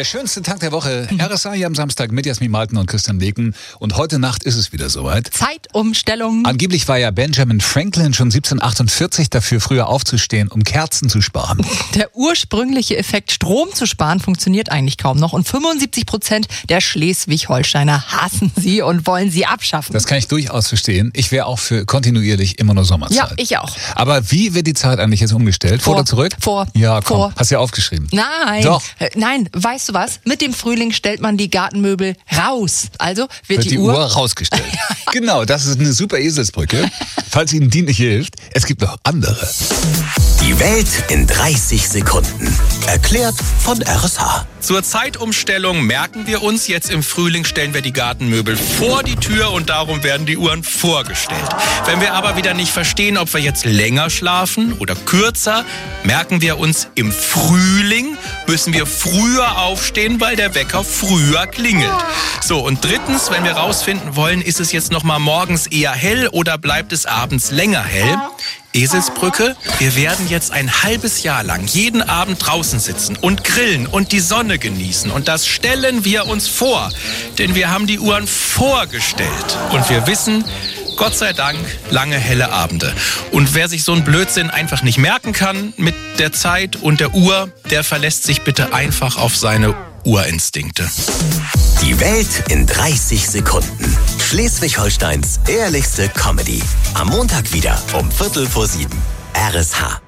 Speaker 1: Der schönste Tag der Woche. RSA hier am Samstag mit Jasmin Malten und Christian Bleeken. Und heute Nacht ist es wieder soweit.
Speaker 3: Zeitumstellung.
Speaker 1: Angeblich war ja Benjamin Franklin schon 1748 dafür, früher aufzustehen, um Kerzen zu sparen.
Speaker 3: Der ursprüngliche Effekt, Strom zu sparen, funktioniert eigentlich kaum noch. Und 75% der Schleswig-Holsteiner hassen sie und wollen sie abschaffen.
Speaker 1: Das kann ich durchaus verstehen. Ich wäre auch für kontinuierlich immer nur Sommerzeit.
Speaker 3: Ja, ich auch.
Speaker 1: Aber wie wird die Zeit eigentlich jetzt umgestellt? Vor oder zurück?
Speaker 3: Vor.
Speaker 1: Ja, komm.
Speaker 3: Vor.
Speaker 1: Hast du ja aufgeschrieben.
Speaker 3: Nein.
Speaker 1: Doch.
Speaker 3: Nein, weißt du was? Mit dem Frühling stellt man die Gartenmöbel raus. Also wird die
Speaker 1: Uhr rausgestellt. Genau, das ist eine super Eselsbrücke. Falls Ihnen die nicht hilft, es gibt noch andere.
Speaker 2: Die Welt in 30 Sekunden. Erklärt von RSH.
Speaker 6: Zur Zeitumstellung merken wir uns, jetzt im Frühling stellen wir die Gartenmöbel vor die Tür und darum werden die Uhren vorgestellt. Wenn wir aber wieder nicht verstehen, ob wir jetzt länger schlafen oder kürzer, merken wir uns, im Frühling müssen wir früher aufstehen, weil der Wecker früher klingelt. So, und drittens, wenn wir rausfinden wollen, ist es jetzt noch mal morgens eher hell oder bleibt es abends länger hell? Eselsbrücke, wir werden jetzt ein halbes Jahr lang jeden Abend draußen sitzen und grillen und die Sonne genießen. Und das stellen wir uns vor, denn wir haben die Uhren vorgestellt. Und wir wissen, Gott sei Dank, lange helle Abende. Und wer sich so einen Blödsinn einfach nicht merken kann mit der Zeit und der Uhr, der verlässt sich bitte einfach auf seine Urinstinkte.
Speaker 2: Die Welt in 30 Sekunden. Schleswig-Holsteins ehrlichste Comedy. Am Montag wieder um 6:45. RSH.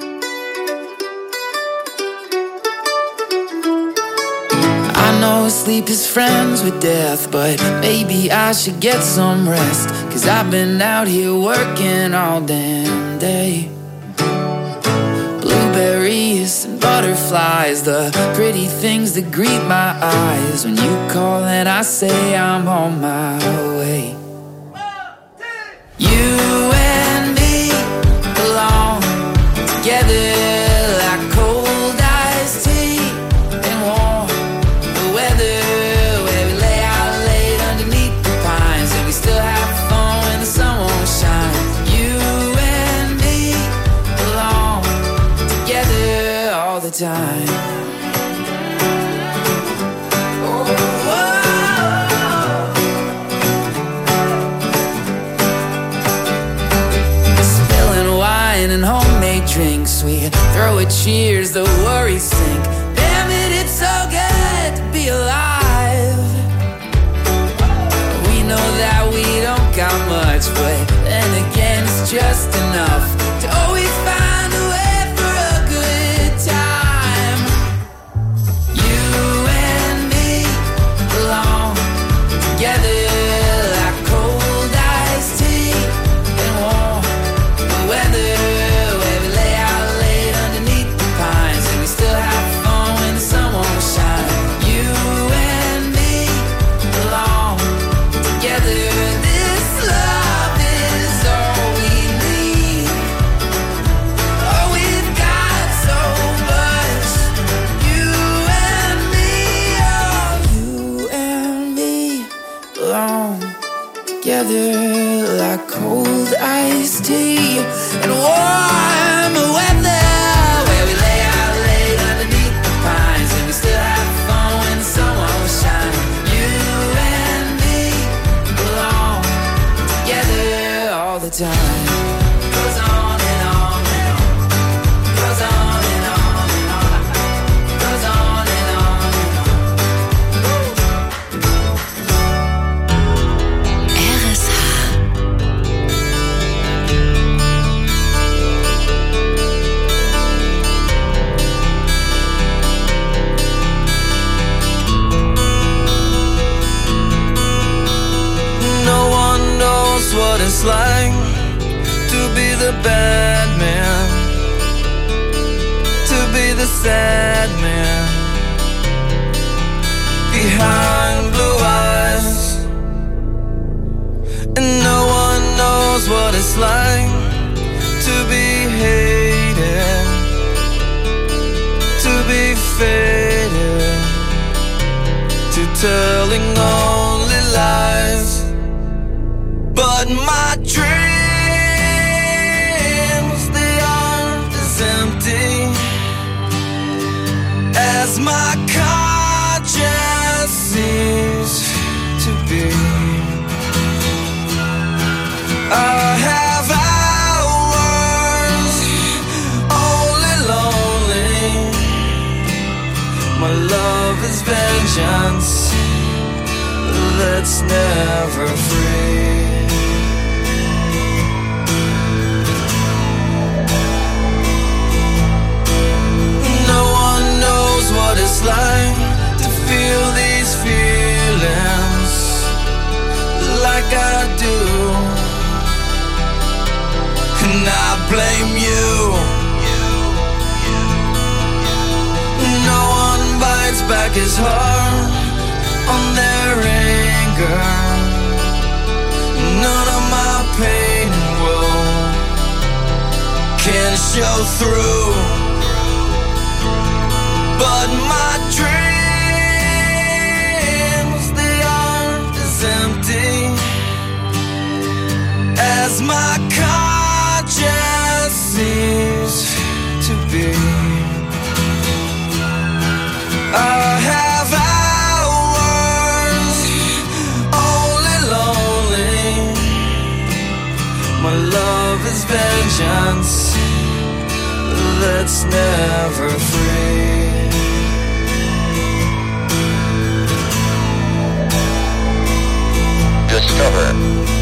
Speaker 22: I know sleep is friends with death, but maybe I should get some rest. 'Cause I've been out here working all damn day. Blueberries and butterflies, the pretty things that greet my eyes. When you call and I say I'm on my way. You and me belong together like cold iced tea and warm weather, where we lay out late underneath the pines and we still have fun when the sun won't shine. You and me belong together all the time. Spilling wine and homemade drinks, we throw a cheers, the worries sink. Damn it, it's so good to be alive. We know that we don't got much, but then again it's just enough to always find a way for a good time. You and me belong together like cold iced tea and warm weather, where we lay out late underneath the pines and we still have fun when the sun won't shine. You and me belong together. This love is all we need. Oh, we've got so much. You and me, oh, you and me belong together like cold iced tea and warm weather, where we lay out late underneath the pines and we still have fun when the sun won't shine. You and me belong together all the time. Goes on and on and on. Goes on and on and on. Goes on and on and on.
Speaker 11: RSH.
Speaker 22: No one knows what it's like to be the bad man, to be the sad man behind blue eyes. And no one knows what it's like to be hated, to be faded, to telling only lies. But my dreams, they aren't as empty as my car that's never free. No one knows what it's like to feel these feelings like I do, and I blame you. No one bites back his heart on their anger. None of my pain and woe can show through, but my dreams, they aren't as empty as my conscience seems to be. I have hours only lonely. My love is vengeance that's never free.
Speaker 8: Discover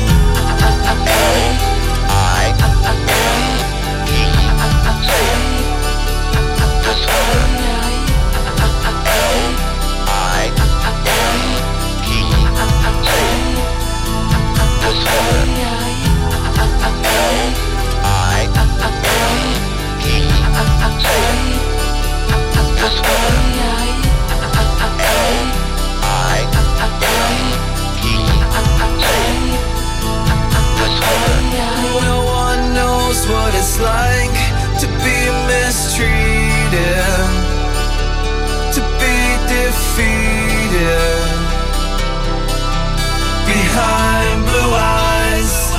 Speaker 22: what it's like to be mistreated, to be defeated behind blue eyes,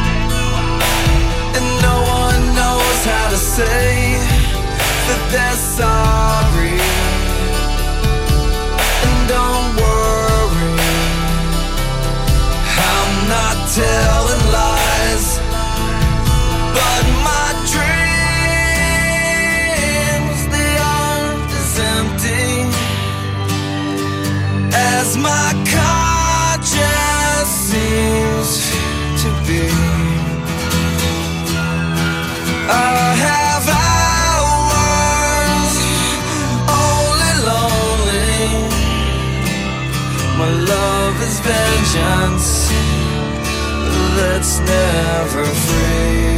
Speaker 22: and no one knows how to say that they're sorry. And don't worry, I'm not telling lies, but my dreams, they aren't as empty as my conscience seems to be. I have hours only lonely. My love is vengeance that's never free.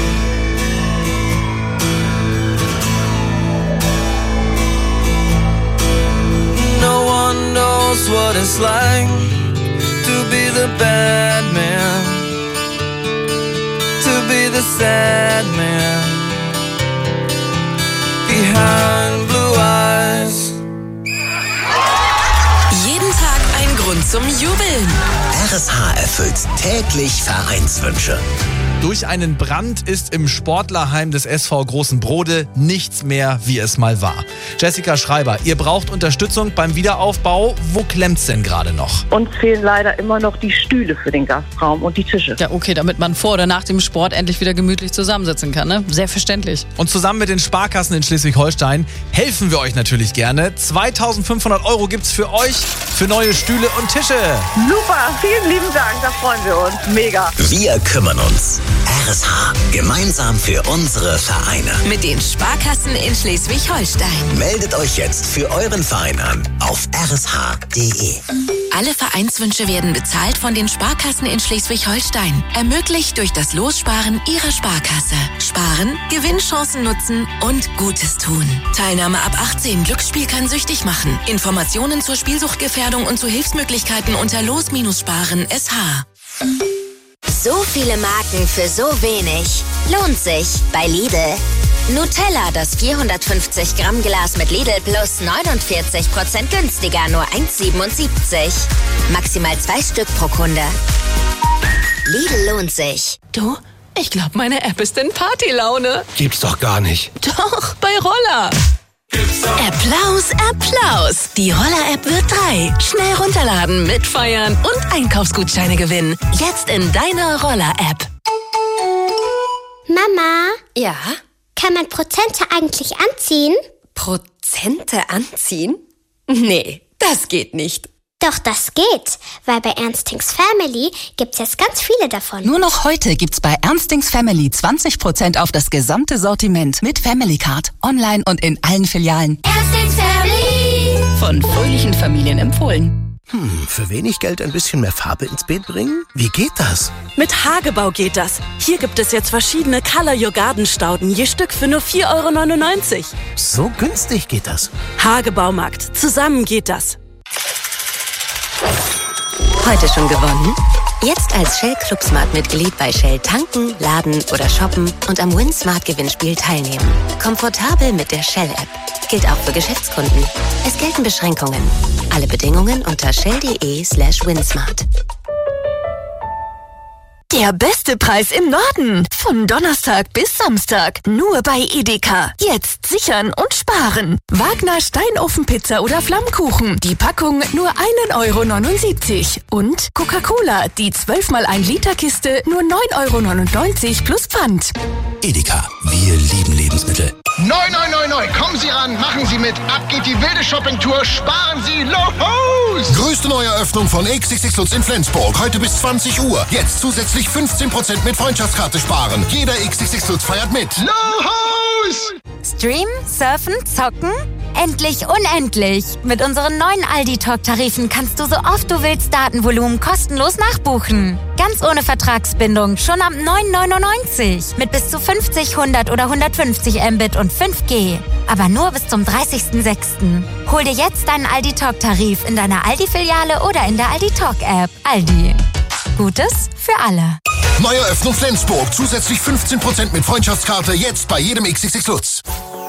Speaker 22: No one knows what it's like to be the bad man, to be the sad man behind blue eyes.
Speaker 9: Jeden Tag ein Grund zum Jubeln.
Speaker 16: RSH erfüllt täglich Vereinswünsche.
Speaker 23: Durch einen Brand ist im Sportlerheim des SV Großen Brode nichts mehr, wie es mal war. Jessica Schreiber, ihr braucht Unterstützung beim Wiederaufbau. Wo klemmt's denn gerade noch?
Speaker 24: Uns fehlen leider immer noch die Stühle für den Gastraum und die Tische.
Speaker 3: Ja, okay, damit man vor oder nach dem Sport endlich wieder gemütlich zusammensitzen kann, ne? Sehr verständlich.
Speaker 23: Und zusammen mit den Sparkassen in Schleswig-Holstein helfen wir euch natürlich gerne. 2.500 € gibt's für euch für neue Stühle und Tische.
Speaker 24: Super, vielen lieben Dank, da freuen wir uns. Mega.
Speaker 16: Wir kümmern uns. RSH, gemeinsam für unsere Vereine.
Speaker 9: Mit den Sparkassen in Schleswig-Holstein.
Speaker 16: Meldet euch jetzt für euren Verein an auf rsh.de.
Speaker 9: Alle Vereinswünsche werden bezahlt von den Sparkassen in Schleswig-Holstein. Ermöglicht durch das Lossparen Ihrer Sparkasse. Sparen, Gewinnchancen nutzen und Gutes tun. Teilnahme ab 18. Glücksspiel kann süchtig machen. Informationen zur Spielsuchtgefährdung und zu Hilfsmöglichkeiten unter los-sparen.sh.
Speaker 11: So viele Marken für so wenig. Lohnt sich bei Lidl. Nutella, das 450 Gramm Glas mit Lidl Plus 49% günstiger, nur 1,77. Maximal 2 Stück pro Kunde. Lidl lohnt sich.
Speaker 9: Du, ich glaube, meine App ist in Partylaune.
Speaker 15: Gibt's doch gar nicht.
Speaker 9: Doch, bei Roller. Applaus, Applaus! Die Roller-App wird 3. Schnell runterladen, mitfeiern und Einkaufsgutscheine gewinnen. Jetzt in deiner Roller-App.
Speaker 25: Mama?
Speaker 12: Ja?
Speaker 25: Kann man Prozente eigentlich anziehen?
Speaker 12: Prozente anziehen? Nee, das geht nicht.
Speaker 25: Doch das geht, weil bei Ernstings Family gibt's jetzt ganz viele davon.
Speaker 7: Nur noch heute gibt's bei Ernstings Family 20% auf das gesamte Sortiment mit Family Card, online und in allen Filialen.
Speaker 25: Ernstings Family!
Speaker 7: Von fröhlichen Familien empfohlen.
Speaker 8: Für wenig Geld ein bisschen mehr Farbe ins Beet bringen? Wie geht das?
Speaker 10: Mit Hagebau geht das. Hier gibt es jetzt verschiedene Color Your Garden Stauden, je Stück für nur 4,99 €.
Speaker 8: So günstig geht das.
Speaker 10: Hagebaumarkt. Zusammen geht das.
Speaker 9: Heute schon gewonnen? Jetzt als Shell Club Smart Mitglied bei Shell tanken, laden oder shoppen und am Win Smart Gewinnspiel teilnehmen. Komfortabel mit der Shell App. Gilt auch für Geschäftskunden. Es gelten Beschränkungen. Alle Bedingungen unter shell.de/winsmart.
Speaker 11: Der beste Preis im Norden. Von Donnerstag bis Samstag. Nur bei Edeka. Jetzt sichern und sparen. Wagner Steinofenpizza oder Flammkuchen. Die Packung nur 1,79 € Und Coca-Cola. Die 12x1 Liter Kiste nur 9,99 € plus Pfand.
Speaker 18: Edeka, wir lieben Lebensmittel.
Speaker 13: Neu. Kommen Sie ran, machen Sie mit. Ab geht die wilde Shoppingtour. Sparen Sie los!
Speaker 18: Größte Neueröffnung von XXX Lutz in Flensburg. Heute bis 20 Uhr. Jetzt zusätzlich 15% mit Freundschaftskarte sparen. Jeder XXX Lutz feiert mit.
Speaker 13: Los!
Speaker 12: Streamen, surfen, zocken? Endlich unendlich! Mit unseren neuen Aldi-Talk-Tarifen kannst du so oft du willst Datenvolumen kostenlos nachbuchen. Ganz ohne Vertragsbindung, schon ab 9,99 € mit bis zu 50, 100 oder 150 Mbit und 5G. Aber nur bis zum 30.06. Hol dir jetzt deinen Aldi-Talk-Tarif in deiner Aldi-Filiale oder in der Aldi-Talk-App. Aldi. Gutes für alle.
Speaker 18: Neueröffnung Flensburg. Zusätzlich 15% mit Freundschaftskarte. Jetzt bei jedem XXX Lutz.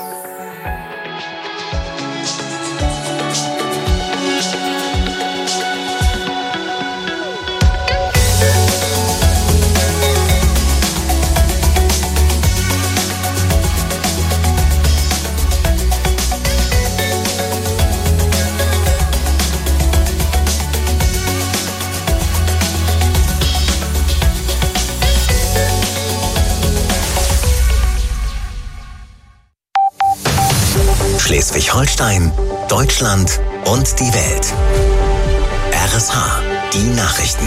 Speaker 16: Schleswig-Holstein, Deutschland und die Welt. RSH, die Nachrichten.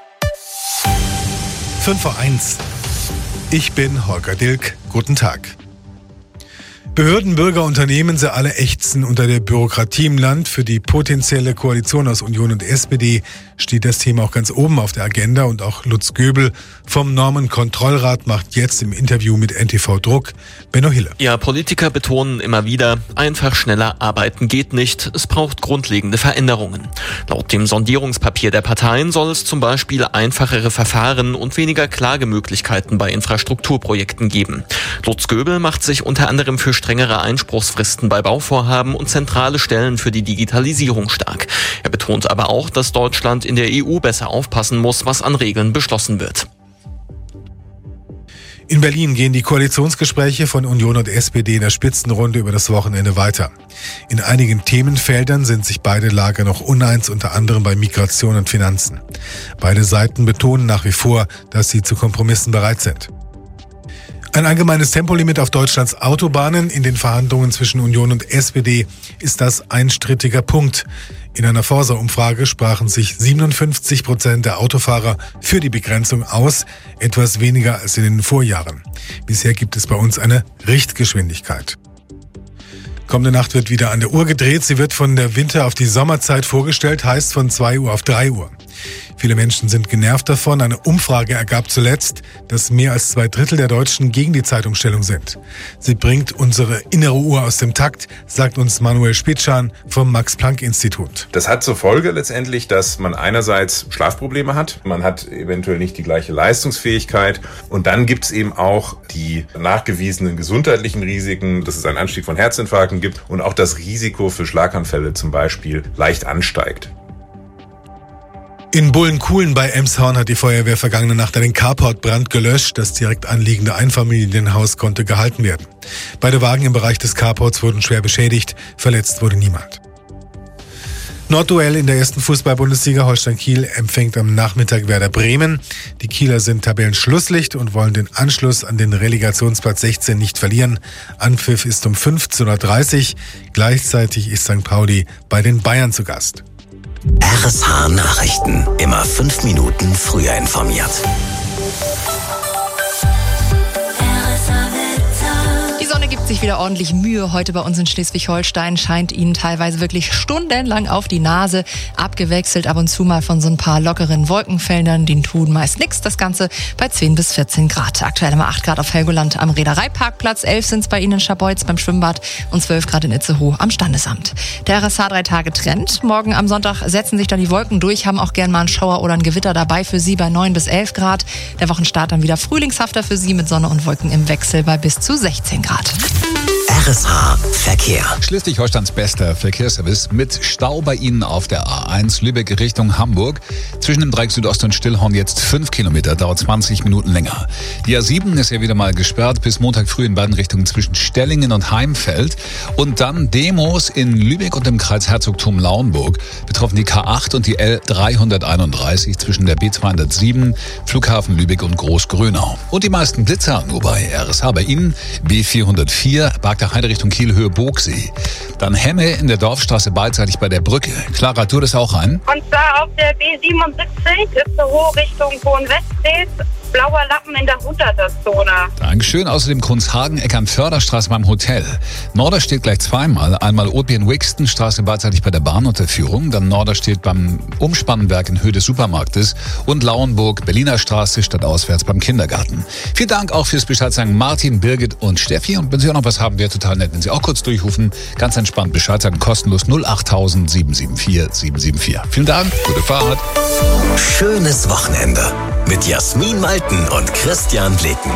Speaker 14: 5:01. Ich bin Holger Dilk. Guten Tag. Behörden, Bürger, Unternehmen, sie alle ächzen unter der Bürokratie im Land. Für die potenzielle Koalition aus Union und SPD steht das Thema auch ganz oben auf der Agenda. Und auch Lutz Göbel vom Normenkontrollrat macht jetzt im Interview mit NTV Druck Benno Hille.
Speaker 26: Ja, Politiker betonen immer wieder, einfach schneller arbeiten geht nicht. Es braucht grundlegende Veränderungen. Laut dem Sondierungspapier der Parteien soll es zum Beispiel einfachere Verfahren und weniger Klagemöglichkeiten bei Infrastrukturprojekten geben. Lutz Göbel macht sich unter anderem für strengere Einspruchsfristen bei Bauvorhaben und zentrale Stellen für die Digitalisierung stark. Er betont aber auch, dass Deutschland in der EU besser aufpassen muss, was an Regeln beschlossen wird.
Speaker 14: In Berlin gehen die Koalitionsgespräche von Union und SPD in der Spitzenrunde über das Wochenende weiter. In einigen Themenfeldern sind sich beide Lager noch uneins, unter anderem bei Migration und Finanzen. Beide Seiten betonen nach wie vor, dass sie zu Kompromissen bereit sind. Ein allgemeines Tempolimit auf Deutschlands Autobahnen. In den Verhandlungen zwischen Union und SPD ist das ein strittiger Punkt. In einer Forsa-Umfrage sprachen sich 57% der Autofahrer für die Begrenzung aus, etwas weniger als in den Vorjahren. Bisher gibt es bei uns eine Richtgeschwindigkeit. Kommende Nacht wird wieder an der Uhr gedreht. Sie wird von der Winter- auf die Sommerzeit vorgestellt, heißt von 2 Uhr auf 3 Uhr. Viele Menschen sind genervt davon. Eine Umfrage ergab zuletzt, dass mehr als 2/3 der Deutschen gegen die Zeitumstellung sind. Sie bringt unsere innere Uhr aus dem Takt, sagt uns Manuel Spitschan vom Max-Planck-Institut.
Speaker 27: Das hat zur Folge letztendlich, dass man einerseits Schlafprobleme hat, man hat eventuell nicht die gleiche Leistungsfähigkeit und dann gibt es eben auch die nachgewiesenen gesundheitlichen Risiken, dass es einen Anstieg von Herzinfarkten gibt und auch das Risiko für Schlaganfälle zum Beispiel leicht ansteigt.
Speaker 14: In Bullenkuhlen bei Emshorn hat die Feuerwehr vergangene Nacht einen Carportbrand gelöscht. Das direkt anliegende Einfamilienhaus konnte gehalten werden. Beide Wagen im Bereich des Carports wurden schwer beschädigt. Verletzt wurde niemand. Nordduell in der ersten Fußball-Bundesliga. Holstein Kiel empfängt am Nachmittag Werder Bremen. Die Kieler sind Tabellenschlusslicht und wollen den Anschluss an den Relegationsplatz 16 nicht verlieren. Anpfiff ist um 15:30 Uhr. Gleichzeitig ist St. Pauli bei den Bayern zu Gast.
Speaker 16: RSH Nachrichten. Immer 5 Minuten früher informiert.
Speaker 3: Die Sonne gibt sich wieder ordentlich Mühe. Heute bei uns in Schleswig-Holstein scheint ihnen teilweise wirklich stundenlang auf die Nase. Abgewechselt ab und zu mal von so ein paar lockeren Wolkenfeldern. Die tun meist nichts. Das Ganze bei 10 bis 14 Grad. Aktuell immer 8 Grad auf Helgoland am Reedereiparkplatz. 11 sind es bei Ihnen in Scharbeutz beim Schwimmbad und 12 Grad in Itzehoe am Standesamt. Der RSH 3-Tage-Trend. Morgen am Sonntag setzen sich dann die Wolken durch, haben auch gern mal einen Schauer oder ein Gewitter dabei für Sie bei 9 bis 11 Grad. Der Wochenstart dann wieder frühlingshafter für Sie mit Sonne und Wolken im Wechsel bei bis zu 16 Grad.
Speaker 16: RSH Verkehr.
Speaker 1: Schleswig-Holsteins bester Verkehrsservice mit Stau bei Ihnen auf der A1 Lübeck Richtung Hamburg. Zwischen dem Dreieck Südost und Stillhorn jetzt 5 Kilometer, dauert 20 Minuten länger. Die A7 ist ja wieder mal gesperrt bis Montag früh in beiden Richtungen zwischen Stellingen und Heimfeld. Und dann Demos in Lübeck und im Kreis Herzogtum Lauenburg. Betroffen die K8 und die L331 zwischen der B207, Flughafen Lübeck und Großgrönau. Und die meisten Blitzer nur bei RSH bei Ihnen. B404, Barkter Heide Richtung Kiel, Höhe Boogsee. Dann Hemme in der Dorfstraße beidseitig bei der Brücke. Clara, tu das auch rein?
Speaker 4: Und zwar auf der B77, Itzehoe Richtung Hohenwestedt. Blauer Lappen in der 100er-Zone.
Speaker 1: Dankeschön. Außerdem Kunsthagen, Eckernförderstraße beim Hotel. Norderstedt gleich zweimal. Einmal Odbien-Wixton-Straße beidseitig bei der Bahnunterführung. Dann Norderstedt beim Umspannwerk in Höhe des Supermarktes. Und Lauenburg, Berliner Straße stadtauswärts beim Kindergarten. Vielen Dank auch fürs Bescheid sagen Martin, Birgit und Steffi. Und wenn Sie auch noch was haben, wäre total nett, wenn Sie auch kurz durchrufen. Ganz entspannt Bescheid sagen, kostenlos 08000 774 774. Vielen Dank, gute Fahrt.
Speaker 16: Schönes Wochenende mit Jasmin Malten und Christian Bleken.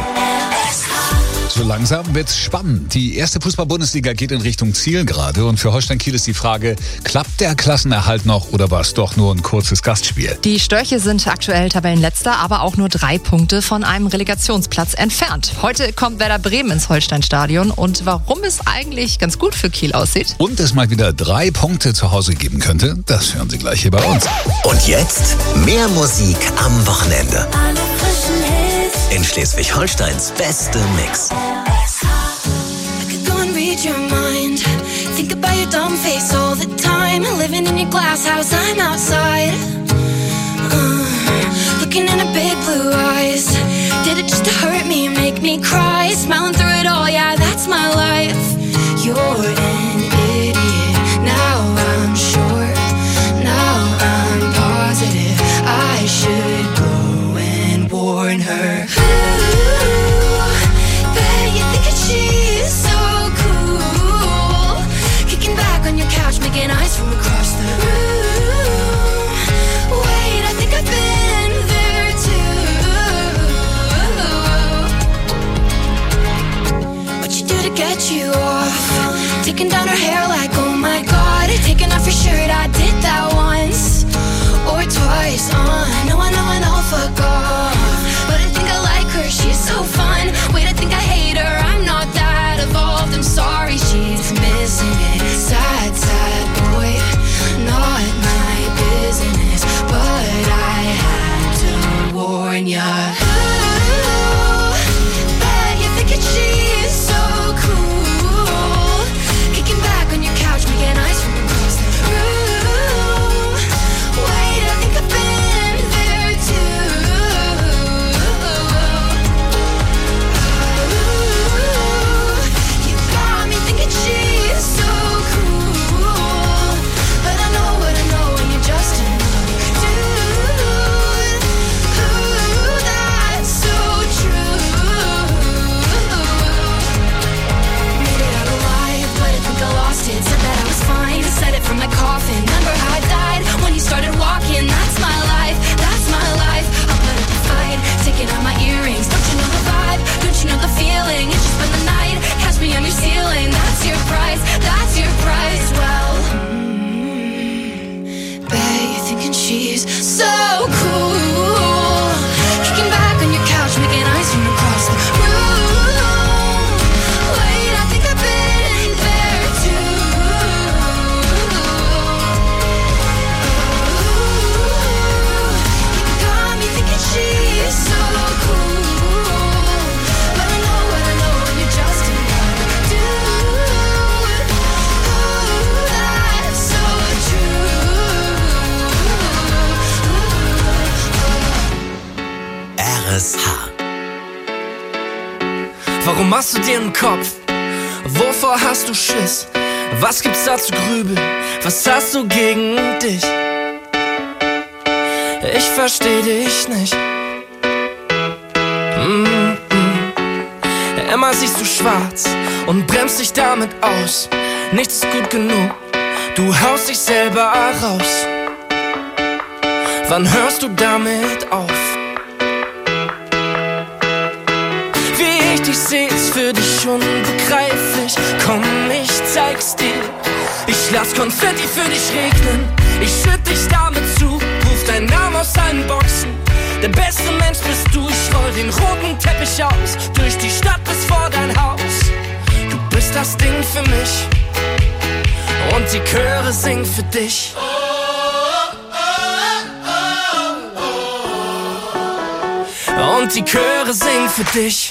Speaker 1: So langsam wird's spannend. Die erste Fußball-Bundesliga geht in Richtung Zielgerade und für Holstein Kiel ist die Frage, klappt der Klassenerhalt noch oder war es doch nur ein kurzes Gastspiel?
Speaker 3: Die Störche sind aktuell Tabellenletzter, aber auch nur 3 Punkte von einem Relegationsplatz entfernt. Heute kommt Werder Bremen ins Holsteinstadion und warum es eigentlich ganz gut für Kiel aussieht.
Speaker 1: Und es mal wieder 3 Punkte zu Hause geben könnte, das hören Sie gleich hier bei uns.
Speaker 16: Und jetzt mehr Musik am Wochenende. In Schleswig-Holsteins beste Mix.
Speaker 5: Your mind. Think about your dumb face all the time. Living in your glass house, I'm outside. Looking in her big blue eyes. Did it just to hurt me, make me cry? Smiling through it all, yeah, that's my life. You're an idiot. Now I'm sure. Now I'm positive. I should go and warn her. Ooh, bet you think that she's so on your couch, making eyes from across the room. Wait, I think I've been there too.
Speaker 16: RSH.
Speaker 2: Warum machst du dir einen Kopf? Wovor hast du Schiss? Was gibt's da zu grübeln? Was hast du gegen dich? Ich versteh dich nicht. Immer siehst du schwarz und bremst dich damit aus. Nichts ist gut genug, du haust dich selber raus. Wann hörst du damit auf? Wie ich dich seh, ist für dich unbegreiflich. Komm, ich zeig's dir. Ich lass Konfetti für dich regnen. Ich schütt dich damit zu. Ruf deinen Namen aus allen Boxen. Der beste Mensch bist du. Ich roll den roten Teppich aus. Durch die Stadt bis vor dein Haus. Du bist das Ding für mich. Und die Chöre singen für dich. Und die Chöre singen für dich.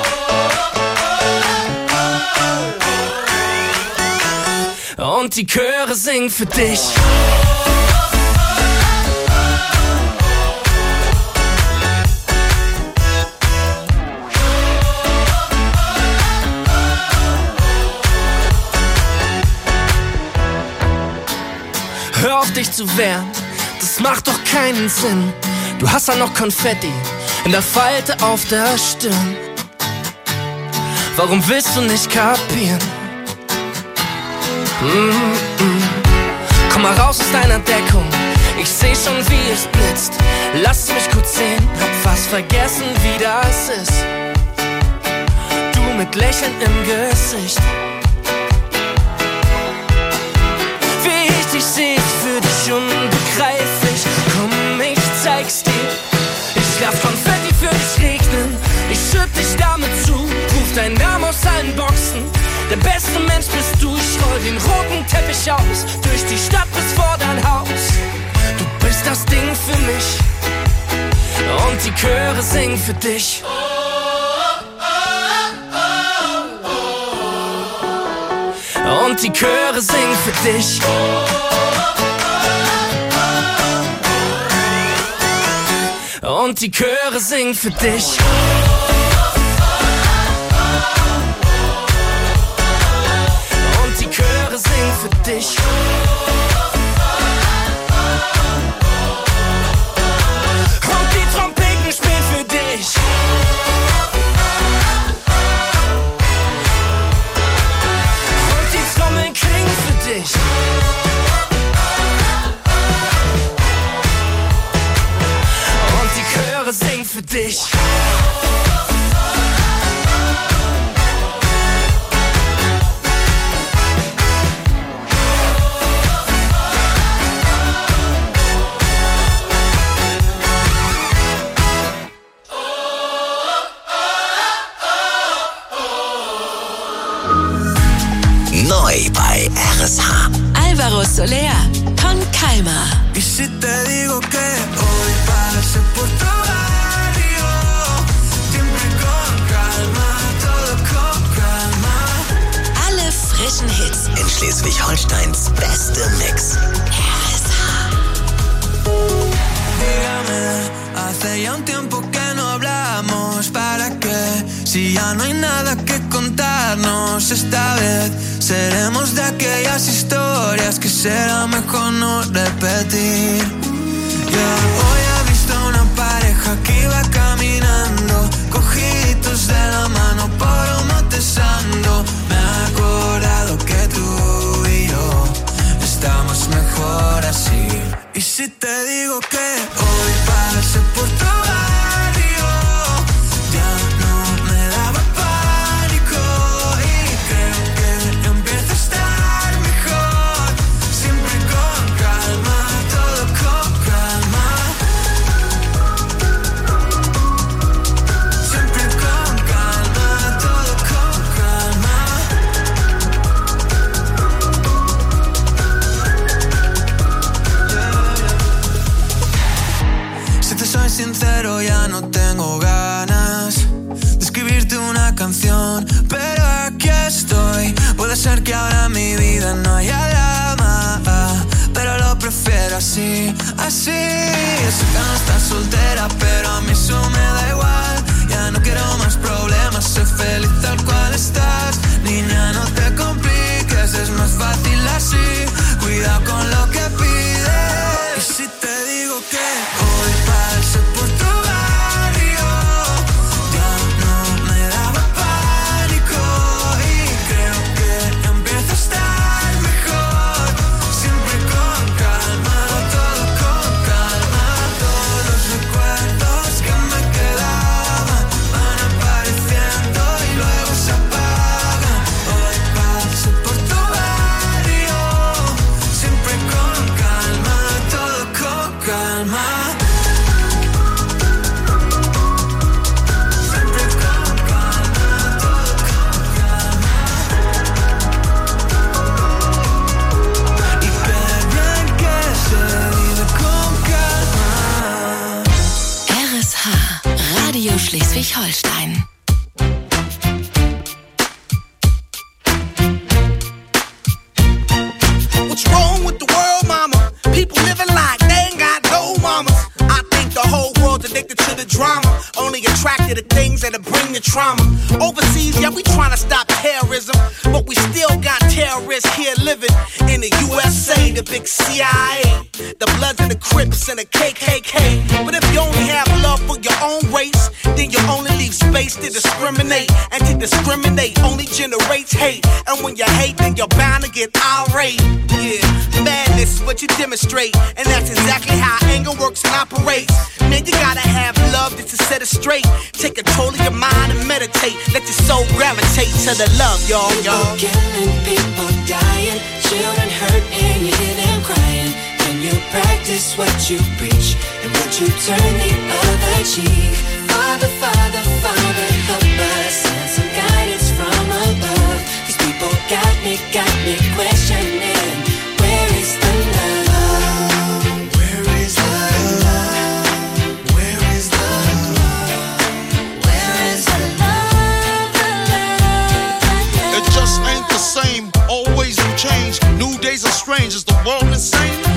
Speaker 2: Und die Chöre singen für dich. Hör auf dich zu wehren, das macht doch keinen Sinn. Du hast ja noch Konfetti in der Falte auf der Stirn. Warum willst du nicht kapieren? Komm mal raus aus deiner Deckung, ich seh schon wie es blitzt. Lass mich kurz sehen, hab fast vergessen wie das ist. Du mit Lächeln im Gesicht. Wie ich dich seh, ist für dich unbegreiflich. Komm, ich zeig's dir. Ich lass Konfetti für dich regnen. Ich schütt dich damit zu. Ruf deinen Namen aus allen Boxen. Der beste Mensch bist du. Ich roll den roten Teppich aus. Durch die Stadt bis vor dein Haus. Du bist das Ding für mich. Und die Chöre singen für dich. Und die Chöre singen für dich. Und die Chöre singen für dich. Und die Chöre singen für dich. Und die Trompeten spielen für dich. Und die Trommeln klingen für dich. Sing für dich.
Speaker 16: Neu bei RSH.
Speaker 9: Alvaro Soler, Con Calma.
Speaker 6: Y si te digo que hoy pasé por tu barrio, siempre con calma, todo con calma.
Speaker 9: Alle frischen Hits
Speaker 16: In Schleswig-Holsteins beste Mix.
Speaker 6: Dígame, hace ya un tiempo que no hablamos. ¿Para qué? Si ya no hay nada que contarnos. Esta vez seremos de aquellas historias que será mejor no repetir. Hoy he visto a una pareja que iba caminando, cogiditos de la mano por un monte-sando. Me he acordado que tú y yo estamos mejor así. Y si te digo que hoy pasé por tu barrio, ya no me daba pánico. Y creo que empieza a estar mejor. Siempre con calma, todo con calma. Siempre con calma, todo con calma. Si te soy sincero, ya no tengo ganas de escribirte una canción, pero aquí estoy. Puede ser que ahora en mi vida no haya drama, pero lo prefiero así, así. Sé que no estás soltera, pero a mí eso me da igual.
Speaker 9: Radio Schleswig-Holstein.
Speaker 17: What's wrong with the world, mama? People living like they ain't got no mamas. I think the whole world's addicted to the drama, only attracted to things that'll bring the trauma. Overseas, yeah, we trying to stop terrorism, but we still got terrorists here living in the USA, the big CIA, the Bloods and the Crips and the KKK. But if you only have love for your own race, then you only leave space to discriminate, and to discriminate only generates hate. And when you hate, then you're bound to get irate. Yeah, madness is what you demonstrate, and that's exactly how anger works and operates. Man, you gotta have love just to set it straight. Take control of your mind and meditate. Let your soul gravitate to the love, y'all.
Speaker 2: People killing, people dying, children hurt and you hear them crying. When you practice what you preach, and would you turn the other cheek? Father, Father, Father, help us, send some guidance from above. These people got me questioning, where is the love? Where is the love? Where is the love? Where is the love?
Speaker 19: It just ain't the same, always new change. New days are strange, is the world insane?